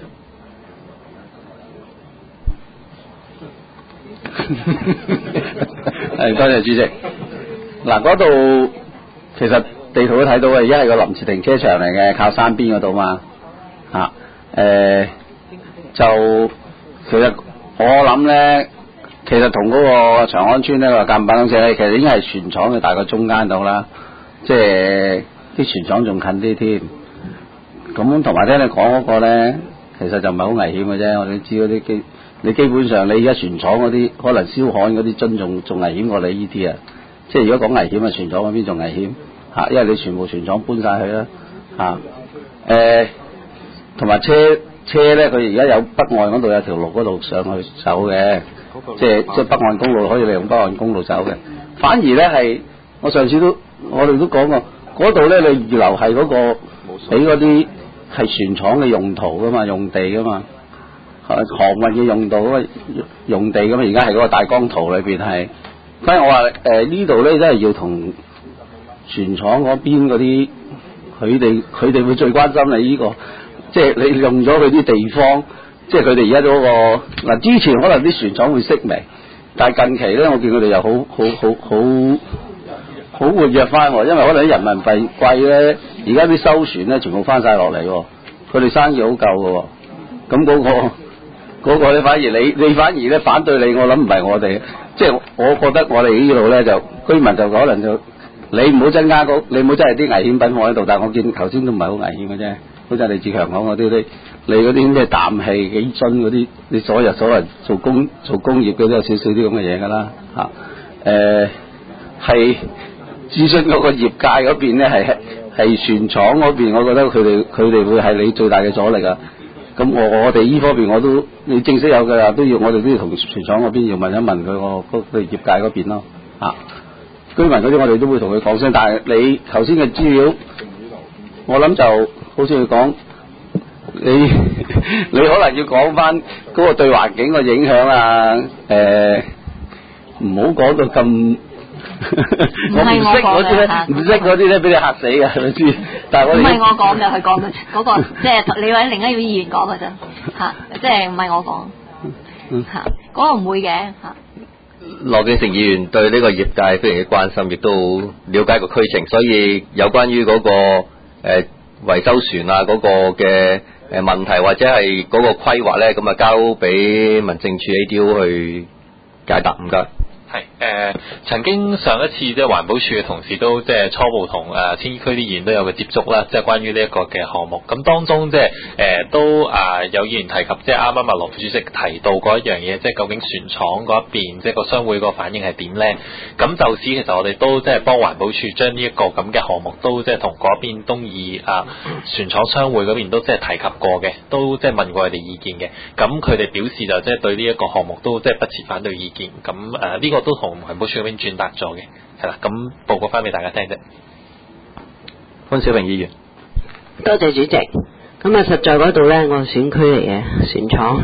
係多謝主席。嗱，嗰度其實地圖都睇到嘅，而家係個臨時停車場嚟嘅，靠山邊嗰度嘛。就其實我諗咧。其實同嗰個長安村呢個間辦公室咧，其實已經係船廠嘅大概中間度啦，即係啲船廠仲近啲添。咁同埋聽你講嗰個咧，其實就唔係好危險嘅啫。我哋都知嗰啲你基本上你而家船廠嗰啲可能燒焊嗰啲樽仲危險過你呢啲啊。即係如果講危險啊，船廠嗰邊仲危險嚇，因為你全部船廠搬晒去啦嚇。同埋車咧，佢而家有北岸嗰度有條路嗰度上去走嘅。即係北岸公路可以利用北岸公路走嘅，反而咧係我上次我哋都講過，嗰度咧你預留係嗰個俾嗰啲係船廠嘅用途噶嘛，用地噶嘛，航運嘅用地咁嘛，而家係嗰個大綱圖裏邊係，反而我話呢度咧真係要同船廠嗰邊嗰啲，佢哋會最關心你呢個，即係你用咗佢啲地方。即係佢哋而家嗰個嗱，之前可能啲船廠會式微，但係近期咧，我見佢哋又好活躍翻，因為可能啲人民幣貴咧，而家啲收船咧全部翻晒落嚟，佢哋生意好夠嘅，咁嗰個咧反而你反而咧反對你，我諗唔係我哋，即係我覺得我哋呢度咧就居民就可能就你唔好增加你唔好真係啲危險品放喺度，但係我見頭先都唔係好危險嘅啫，好似李志強講嗰啲。你嗰啲咩氮氣幾樽嗰啲，你所謂做工業嘅都有少少啲咁嘅嘢噶啦嚇。係諮詢嗰個業界嗰邊咧，係船廠嗰邊，我覺得佢哋會係你最大嘅阻力啊。咁我哋呢方面你正式有嘅我哋都要同船廠嗰邊要問一問佢個業界嗰邊咯嚇。居民嗰啲我哋都會同佢講聲，但係你頭先嘅資料，我諗就好似佢講。你可能要講翻嗰個對環境嘅影響啊，唔好講到咁，我唔識嗰啲咧，唔識嗰啲咧俾你嚇死嘅，係咪先？但係我哋唔係我講嘅，佢講嘅嗰個，即係你或者另一個議員講嘅啫，嚇，即係唔係我講嚇，嗰個唔會嘅嚇。 羅敬成議員對呢個業界非常之關心，亦都了解個區情，所以有關於嗰個維修船啊嗰個嘅問題或者係嗰個規劃咧，咁啊交俾民政處 ADO 去解答，唔該。 係曾經上一次即係環保署嘅同事都即係初步同青衣區啲議員都有個接觸啦，即係關於呢一個嘅項目。咁當中即係都有議員提及，即係啱啱羅副主席提到嗰一樣嘢，即係究竟船廠嗰一邊即係個商會個反應係點咧？咁就此其實我哋都即係幫環保署將呢一個咁嘅項目都即係同嗰邊東義船廠商會嗰邊都即係提及過嘅，都即係問過佢哋意見嘅。咁佢哋表示就即係對呢一個項目都即係不持反對意見。咁呢個都同環保署嗰邊轉達咗嘅，係啦，咁報告翻俾大家聽啫。 潘小平議員， 多謝主席。咁啊，實在嗰度呢，我選區嚟嘅船廠。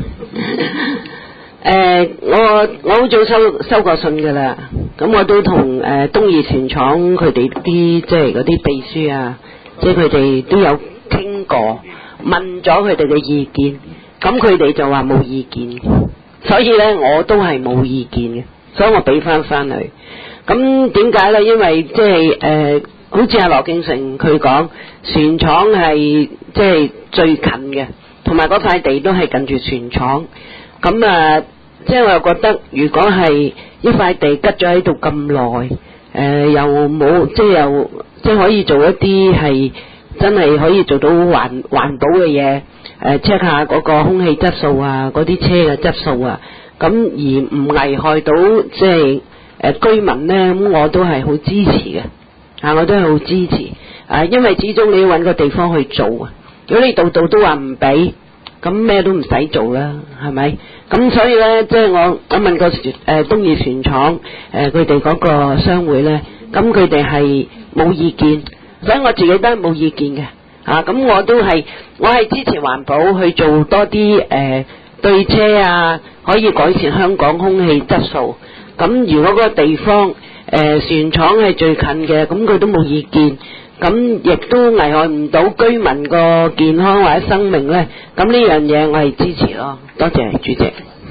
我好早收過信㗎啦。咁我都同東義船廠佢哋啲即係嗰啲秘書啊，即係佢哋都有傾過，問咗佢哋嘅意見。咁佢哋就話冇意見，所以呢，我都係冇意見嘅，所以我俾翻去。咁點解呢？因為即係好似阿羅敬成佢講，船廠係即係最近嘅，同埋嗰塊地都係近住船廠。咁啊，即係我又覺得，如果係一塊地吉咗喺度咁耐，又冇即係又即係可以做一啲係真係可以做到環保嘅嘢，check 下嗰個空氣質素啊，嗰啲車嘅質素啊，咁而唔危害到即係居民呢，咁我都係好支持嘅。我都係好支持，因為始終你要揾個地方去做啊。如果你度度都話唔俾，咁咩都唔使做啦，係咪？咁所以呢，即係我問過東義船廠，佢哋嗰個商會呢，咁佢哋係冇意見，所以我自己都係冇意見嘅。咁我係支持環保，去做多啲對車啊，可以改善香港空氣質素。咁如果嗰個地方船廠係最近嘅，咁佢都冇意見，咁亦都危害唔到居民個健康或者生命呢。咁呢樣嘢我係支持咯。多謝主席。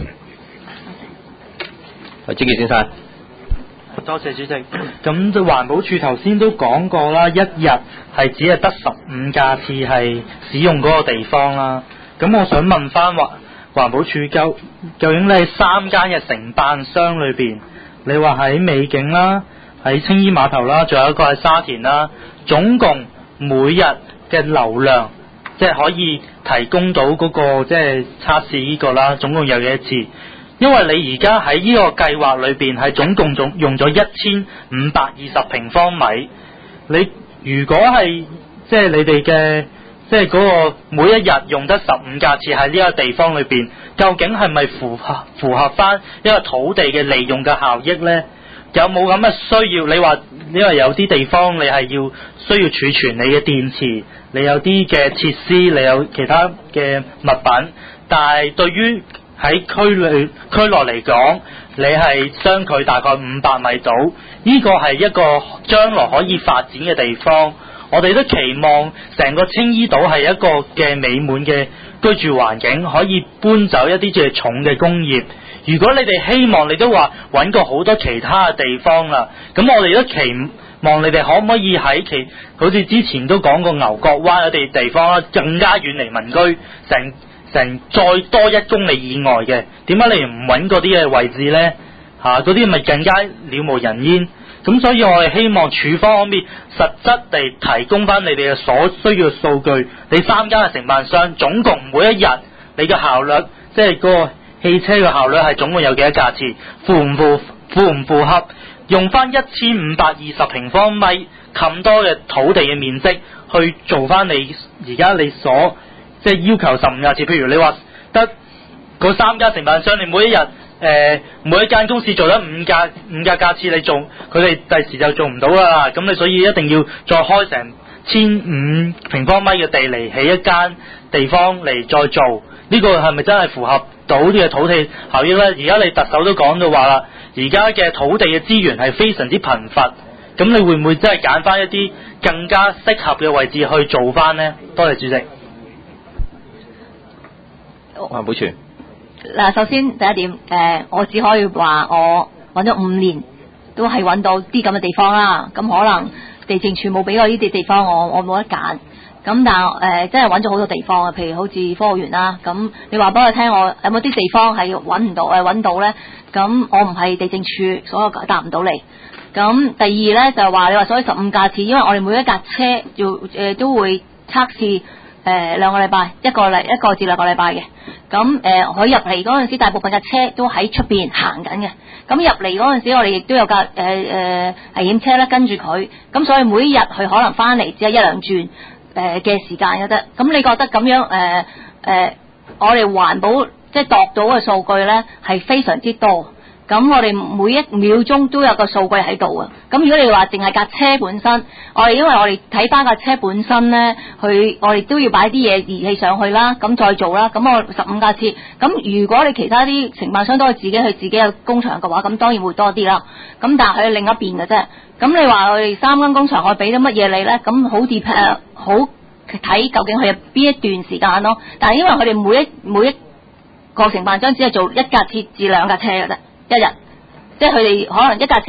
朱傑先生， 多謝主席。咁就環保署頭先都講過啦，一日係只係得15架次係使用嗰個地方啦。咁我想問翻環保署究竟呢3間嘅承辦商裏邊，你話喺美景啦，喺青衣碼頭啦，仲有一個喺沙田啦，總共每日嘅流量，即係可以提供到嗰個即係測試呢個啦，總共有幾多次？因為你而家喺呢個計劃裏邊係總共用咗1520平方米，你如果係即係你哋嘅即係嗰個每一日用得15架次喺呢個地方裏邊，究竟係咪符合翻一個土地嘅利用嘅效益呢？有冇咁嘅需要？你話因為有啲地方你係需要儲存你嘅電池，你有啲嘅設施，你有其他嘅物品，但係對於喺區內嚟講，你係相距大概500米度，呢個係一個將來可以發展嘅地方。我哋都期望成個青衣島係一個嘅美滿嘅居住環境，可以搬走一啲最重嘅工業。如果你哋希望，你都話揾過好多其他嘅地方啦，咁我哋都期望你哋可唔可以喺好似之前都講過牛角灣嗰啲地方啦，更加遠離民居，成再多1公里以外嘅，點解你唔揾嗰啲嘅位置呢？嗰啲咪更加了無人煙。咁所以我哋希望署方方面實質地提供翻你哋嘅所需要嘅數據。你3間嘅承辦商總共每一日你嘅效率，即係嗰個汽車嘅效率係總共有幾多架次？符唔符合用翻1520平方米咁多嘅土地嘅面積去做翻你而家你所即係要求15架次？譬如你話得嗰3間承辦商，你每一日每一間公司做得5架次，你做佢哋第時就做唔到啦。咁你所以一定要再開成1500平方米嘅地嚟起一間地方嚟再做。呢個係咪真係符合到呢個土地效益呢？而家你特首都講到話啦，而家嘅土地嘅資源係非常之貧乏，咁你會唔會真係揀翻一啲更加適合嘅位置去做翻呢？多謝主席。 環保署。 嗱，首先第一點，我只可以話我揾咗5年，都係揾到啲咁嘅地方啦。咁可能地政處冇俾我呢啲地方，我冇得揀。咁但係真係揾咗好多地方啊，譬如好似科學園啦。咁你話俾我聽，我有冇啲地方係揾唔到揾到呢？咁我唔係地政處，所以答唔到你。咁第二呢，就係話你話所謂15架次，因為我哋每一架車都會測試2個禮拜，一個至2個禮拜嘅。咁佢入嚟嗰陣時，大部分架車都喺出邊行緊嘅。咁入嚟嗰陣時，我哋亦都有架危險車咧跟住佢。咁所以每日佢可能翻嚟只係1-2轉嘅時間嘅啫。咁你覺得咁樣我哋環保即係度到嘅數據咧係非常之多。 咁我哋每一秒鐘都有個數據喺度啊。咁如果你話淨係架車本身，因為我哋睇翻架車本身咧，我哋都要擺啲嘢儀器上去啦，咁再做啦。咁我15架次，咁如果你其他啲承辦商都係自己有工場嘅話，咁當然會多啲啦。咁但係佢另一邊嘅啫。咁你話我哋3間工場我俾咗乜嘢你咧？咁好睇究竟佢有邊一段時間咯。但係因為佢哋每一個承辦商只係做1架次至2架車嘅啫。一日，即係佢哋可能1架車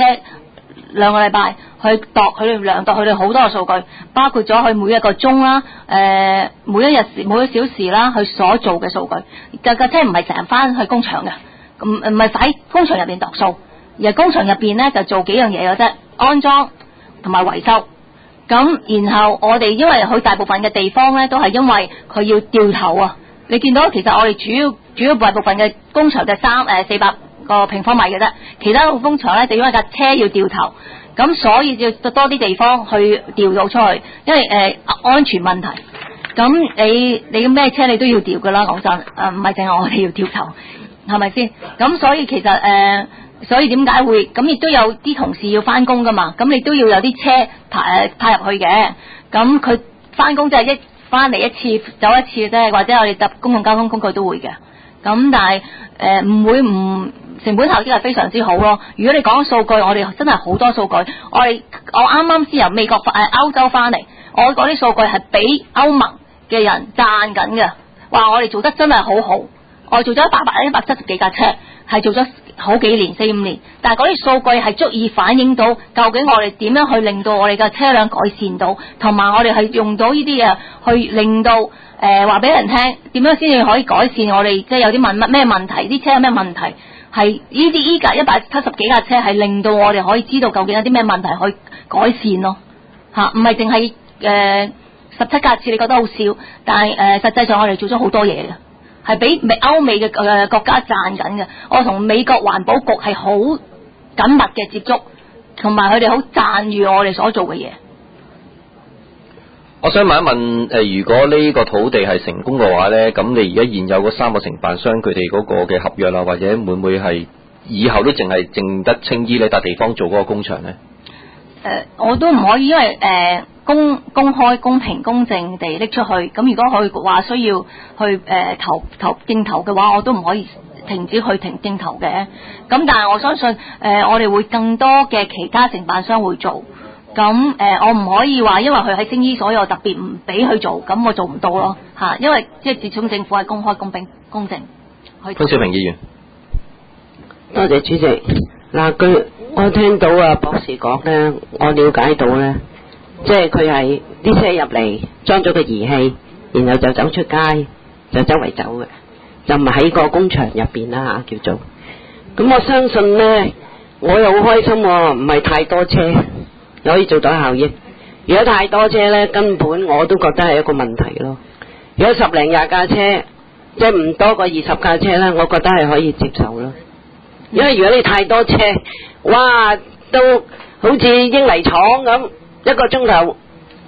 2個禮拜去度佢哋量度佢哋好多嘅數據，包括咗佢每一個鐘啦，每一小時啦，佢所做嘅數據。架車唔係成日翻去工場嘅，唔係喺工場入邊度數，而係工場入邊咧就做幾樣嘢嘅啫，安裝同埋維修。咁然後我哋因為佢大部分嘅地方咧都係因為佢要掉頭啊，你見到其實我哋主要大部分嘅工場就400個平方米嘅啫，其他個工場咧就因為架車要掉頭，咁所以要多啲地方去調到出去，因為安全問題。咁你咩車你都要調噶啦，講真，唔係淨係我哋要掉頭，係咪先？咁所以其實所以點解會咁亦都有啲同事要翻工噶嘛？咁你都要有啲車派入去嘅。咁佢翻工就係翻嚟一次走一次嘅啫，或者我哋搭公共交通工具都會嘅。咁但係成本效益係非常之好咯。如果你講數據，我哋真係好多數據。我啱啱先由美國歐洲翻嚟，我嗰啲數據係俾歐盟嘅人讚緊嘅，話我哋做得真係好好。我做咗170幾架車，係做咗好幾年4-5年，但係嗰啲數據係足以反映到究竟我哋點樣去令到我哋嘅車輛改善到，同埋我哋係用到呢啲嘢去令到話俾人聽點樣先至可以改善我哋，即係有啲咩問題，啲車有咩問題，係呢啲依架170幾架車係令到我哋可以知道究竟有啲咩問題可以改善咯，唔係淨係17架次你覺得好少，但係實際上我哋做咗好多嘢嘅，係俾歐美嘅國家讚緊嘅。我同美國環保局係好緊密嘅接觸，同埋佢哋好讚譽我哋所做嘅嘢。 我想問一問，如果呢個土地係成功嘅話呢，咁你而家現有嗰3個承辦商佢哋嗰個嘅合約啊，或者會唔會係以後都淨得青衣呢笪地方做嗰個工場呢？ 我都唔可以，因為公開、公平、公正地拎出去。咁如果佢話需要去競投嘅話，我都唔可以停止去競投嘅。咁但係我相信我哋會更多嘅其他承辦商會做。咁我唔可以話因為佢喺青衣，所以我特別唔俾佢做，咁我做唔到咯嚇。因為即係始終政府係公開、公平、公正。 潘兆平議員， 多謝主席。嗱，我聽到博士講咧，我了解到咧，即係佢係啲車入嚟裝咗個儀器，然後就走出街，就周圍走嘅，就唔係喺個工場入邊啦叫做。咁我相信咧，我又好開心喎，唔係太多車，可以做到效益。如果太多車咧，根本我都覺得係一個問題咯。如果10零20架車，即係唔多過20架車咧，我覺得係可以接受咯。因為如果你太多車，哇，都好似英泥廠咁，1個鐘頭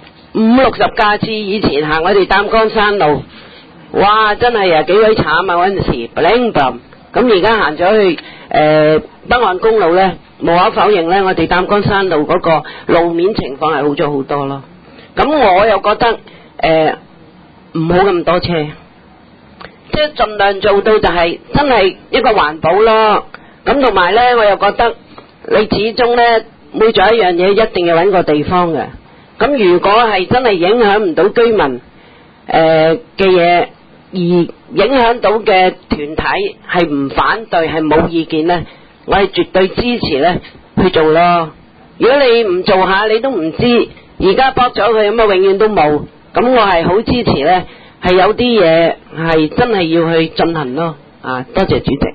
50-60架次。以前行我哋擔桿山路，哇，真係幾鬼慘啊！嗰陣時 bling bling， 咁而家行咗去北岸公路呢，無可否認呢，我哋擔桿山路嗰個路面情況係好咗好多咯。咁我又覺得唔好咁多車，即係盡量做到就係真係一個環保咯。咁同埋呢，我又覺得你始終呢，每做一樣嘢一定要揾個地方嘅。咁如果係真係影響唔到居民嘅嘢，而影響到嘅團體係唔反對，係冇意見呢，我係絕對支持呢去做咯。如果你唔做下，你都唔知，而家駁咗佢咁啊，永遠都冇。咁我係好支持呢，係有啲嘢係真係要去進行咯。多謝主席。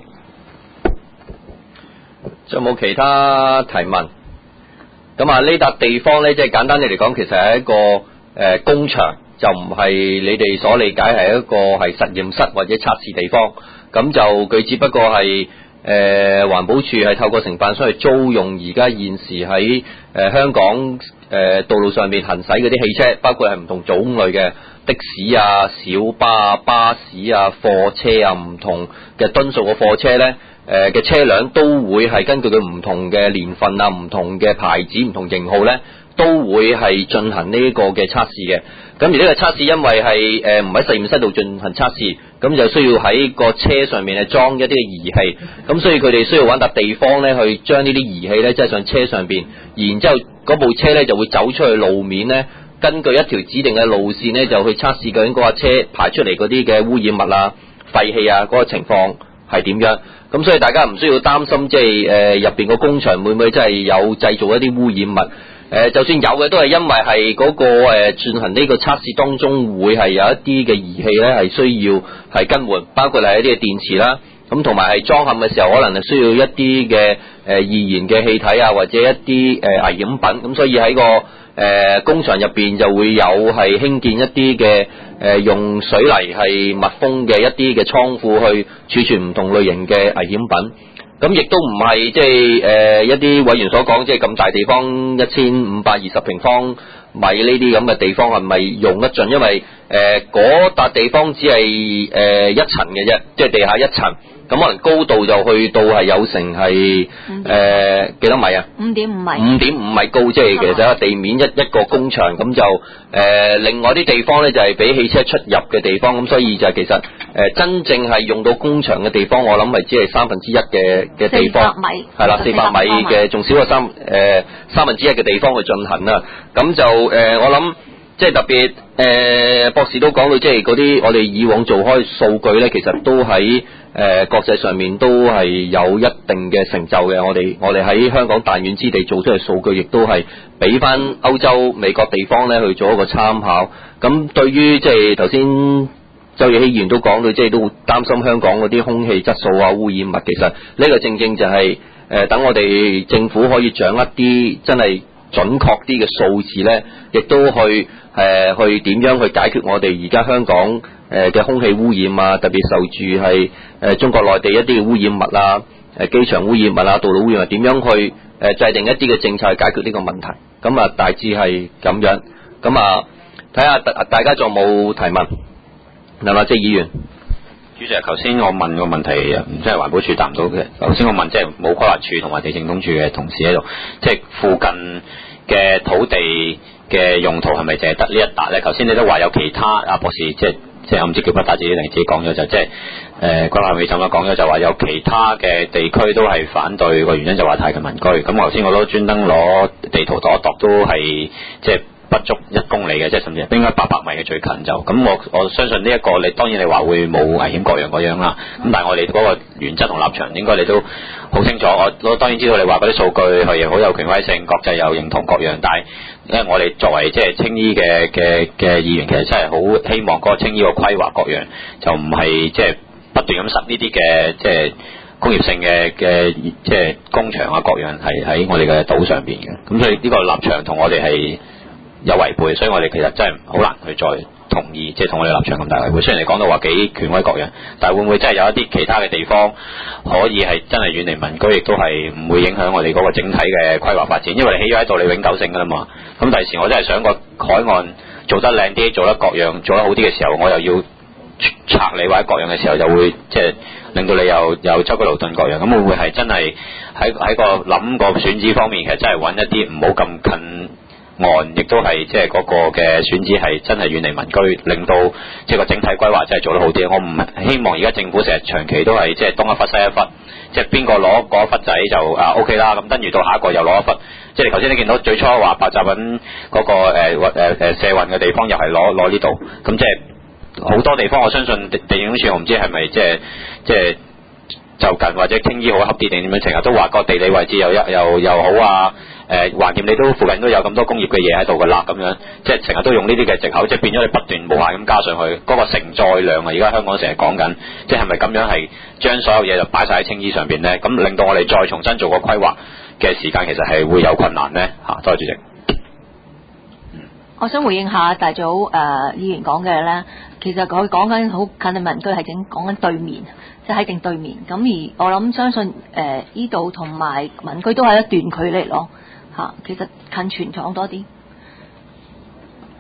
仲有冇其他提問？咁呢笪地方呢，即係簡單地嚟講，其實係一個工場，就唔係你哋所理解係一個係實驗室或者測試地方。咁就佢只不過係環保署係透過承辦商去租用而家現時喺香港道路上面行駛嗰啲汽車，包括係唔同種類嘅的士啊、小巴啊、巴士啊、貨車啊，唔同嘅噸數嘅貨車呢， 嘅車輛都會係根據佢唔同嘅年份啊、唔同嘅牌子、唔同型號咧，都會係進行呢個嘅測試嘅。咁而呢個測試因為係唔喺實驗室度進行測試，咁就需要喺個車上面係裝一啲嘅儀器，咁所以佢哋需要揾笪地方咧去將呢啲儀器咧即係上車上邊，然之後嗰部車咧就會走出去路面咧，根據一條指定嘅路線咧就去測試究竟嗰架車排出嚟嗰啲嘅污染物啊、廢氣啊嗰個情況係點樣。咁所以大家唔需要擔心，即係入邊個工場會唔會真係有製造一啲污染物？就算有嘅，都係因為係嗰個進行呢個測試當中會係有一啲嘅儀器咧係需要係更換，包括係一啲嘅電池啦，咁同埋係裝嵌嘅時候可能係需要一啲嘅易燃嘅氣體啊，或者一啲危險品，咁所以喺個工場入邊就會有係興建一啲嘅用水泥係密封嘅一啲嘅倉庫去儲存唔同類型嘅危險品。咁亦都唔係即係一啲委員所講，即係咁大地方1520平方米呢啲咁嘅地方係咪用得盡？因為嗰笪地方只係一層嘅啫，即係地下一層。咁可能高度就去到係有成係幾多米啊？5.5米。5.5米高，即係其實係地面一個工場，咁就另外啲地方咧就係俾汽車出入嘅地方，咁所以就其實真正係用到工場嘅地方，我諗係只係1/3嘅地方，係啦，400米嘅，仲少過1/3嘅地方去進行啦。咁就我諗即係特別博士都講到，即係嗰啲我哋以往做開數據咧，其實都喺國際上面都係有一定嘅成就嘅。我哋喺香港彈丸之地做出嚟數據，亦都係俾翻歐洲、美國地方咧去做一個參考。咁對於即係頭先周耀禧議員都講到，即係都擔心香港嗰啲空氣質素啊、污染物，其實呢個正正就係等我哋政府可以掌握啲真係準確啲嘅數字咧，亦都去點樣去解決我哋而家香港嘅空氣污染啊，特別受住係中國內地一啲嘅污染物啊、機場污染物啊、道路污染物，點樣去制定一啲嘅政策去解決呢個問題。咁啊，大致係咁樣。咁啊，睇下大家仲有冇提問？係嘛，即係議員。 主席，頭先我問個問題，即係環保署答唔到嘅。頭先我問即係冇規劃署同埋地政總署嘅同事喺度，即係附近嘅土地嘅用途係咪淨係得呢一笪咧？頭先你都話有其他，阿博士即係我唔知叫乜打字，定自己講咗就即係規劃委咁樣講咗，就話有其他嘅地區都係反對，個原因就話太近民居。咁頭先我都專登攞地圖度一度，都係即係不足1公里嘅，即係甚至應該800米嘅最近就咁。我相信呢一個你當然你話會冇危險各樣嗰樣啦。咁但係我哋嗰個原則同立場應該你都好清楚。我當然知道你話嗰啲數據係好有權威性，國際又認同各樣，但係因為我哋作為即係青衣嘅議員，其實真係好希望嗰個青衣個規劃各樣就唔係即係不斷咁塞呢啲嘅即係工業性嘅即係工場啊各樣係喺我哋嘅島上邊嘅。咁所以呢個立場同我哋係有違背，所以我哋其實真係好難去再同意，即係同我哋立場咁大違背。雖然你講到話幾權威各樣，但係會唔會真係有一啲其他嘅地方可以係真係遠離民居，亦都係唔會影響我哋嗰個整體嘅規劃發展？因為你起咗喺度，你永久性㗎啦嘛。咁第時我真係想個海岸做得靚啲，做得各樣做得好啲嘅時候，我又要拆你或者各樣嘅時候，就會即係令到你又舟車勞頓各樣。咁會唔會係真係喺個諗個選址方面，其實真係揾一啲唔好咁近岸，亦都係即係嗰個嘅選址係真係遠離民居，令到即係個整體規劃真係做得好啲。我唔希望而家政府成日長期都係即係東一忽西一忽，即係邊個攞嗰忽仔就OK 啦，咁跟住到下一個又攞一忽。即係你頭先你見到最初話白雜品嗰個社運嘅地方又係攞呢度，咁即係好多地方我相信地政總署我唔知係咪即係就近或者青衣好恰啲定點樣，成日都話個地理位置又好啊。橫掂你都附近都有咁多工業嘅嘢喺度㗎啦，咁樣即係成日都用呢啲嘅藉口，即係變咗你不斷無限咁加上去嗰個承載量啊！而家香港成日講緊，即係咪咁樣係將所有嘢就擺晒喺青衣上邊咧？咁令到我哋再重新做個規劃嘅時間，其實係會有困難咧嚇。多謝主席。 我想回應下大組議員講嘅咧，其實佢講緊好近嘅民居係講緊對面，即係喺正對面。咁而我諗相信呢度同埋民居都係一段距離咯。其實近全廠多啲。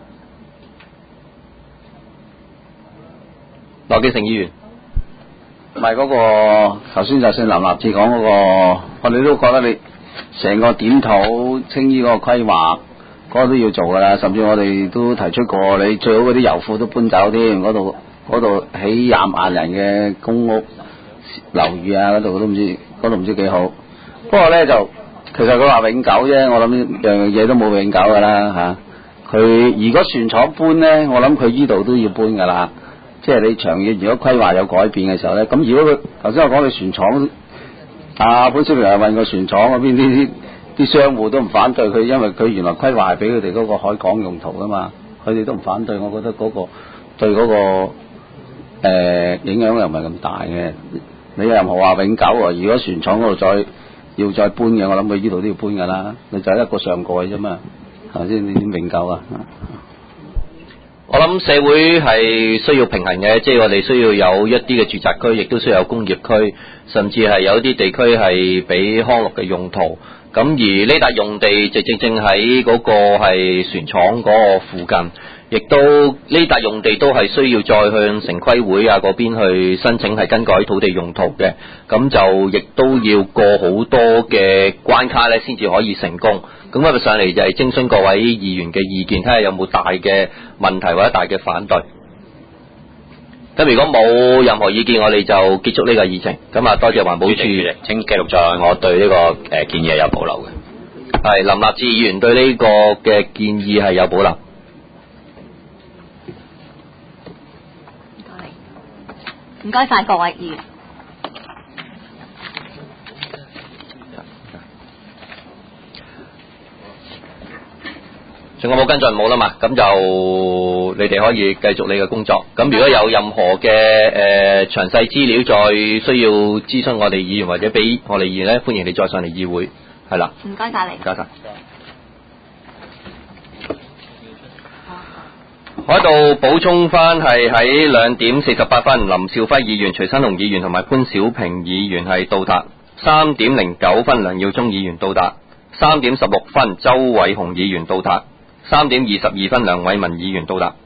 羅基成議員， 唔係嗰個頭先就算林立志講嗰個，我哋都覺得你成個檢討青衣嗰個規劃嗰個都要做噶啦，甚至我哋都提出過，你最好嗰啲油庫都搬走添，嗰度起20萬人嘅公屋樓宇啊，嗰度唔知幾好。不過咧就其實佢話永久啫，我諗樣嘢都冇永久噶啦嚇。佢如果船廠搬咧，我諗佢依度都要搬噶啦。即係你長遠如果規劃有改變嘅時候咧，咁如果佢頭先我講嘅船廠，潘小平又問個船廠嗰邊啲商戶都唔反對佢，因為佢原來規劃係俾佢哋嗰個海港用途噶嘛，佢哋都唔反對，我覺得嗰個對嗰個影響又唔係咁大嘅。你又任何話永久喎，如果船廠嗰度要再搬嘅，我諗佢呢度都要搬噶啦，你就係一個上蓋啫嘛，係咪先？你點永久啊？ 我諗社會係需要平衡嘅，即係我哋需要有一啲嘅住宅區，亦都需要有工業區，甚至係有一啲地區係俾康樂嘅用途。咁而呢笪用地就正喺嗰個係船廠嗰個附近，亦都呢笪用地都係需要再向城規會啊嗰邊去申請係更改土地用途嘅，咁就亦都要過好多嘅關卡咧，先至可以成功。咁今日上嚟就係徵詢各位議員嘅意見，睇下有冇大嘅問題或者大嘅反對。咁如果冇任何意見，我哋就結束呢個議程。咁啊，多謝環保署， 請記錄在我對呢個建議係有保留嘅。 係林立志議員對呢個嘅建議係有保留。 唔該晒各位議員。 仲有冇跟進？冇啦嘛，咁就你哋可以繼續你嘅工作。咁如果有任何嘅詳細資料再需要諮詢我哋議員或者俾我哋議員咧，歡迎你再上嚟議會。係啦。 唔該晒你。 唔該晒。我喺度補充翻係喺2點48分，林兆輝議員、徐新龍議員同埋潘小平議員係到達。3點09分，梁耀忠議員到達。3點16分，周偉雄議員到達。3點22分，梁偉文議員到達。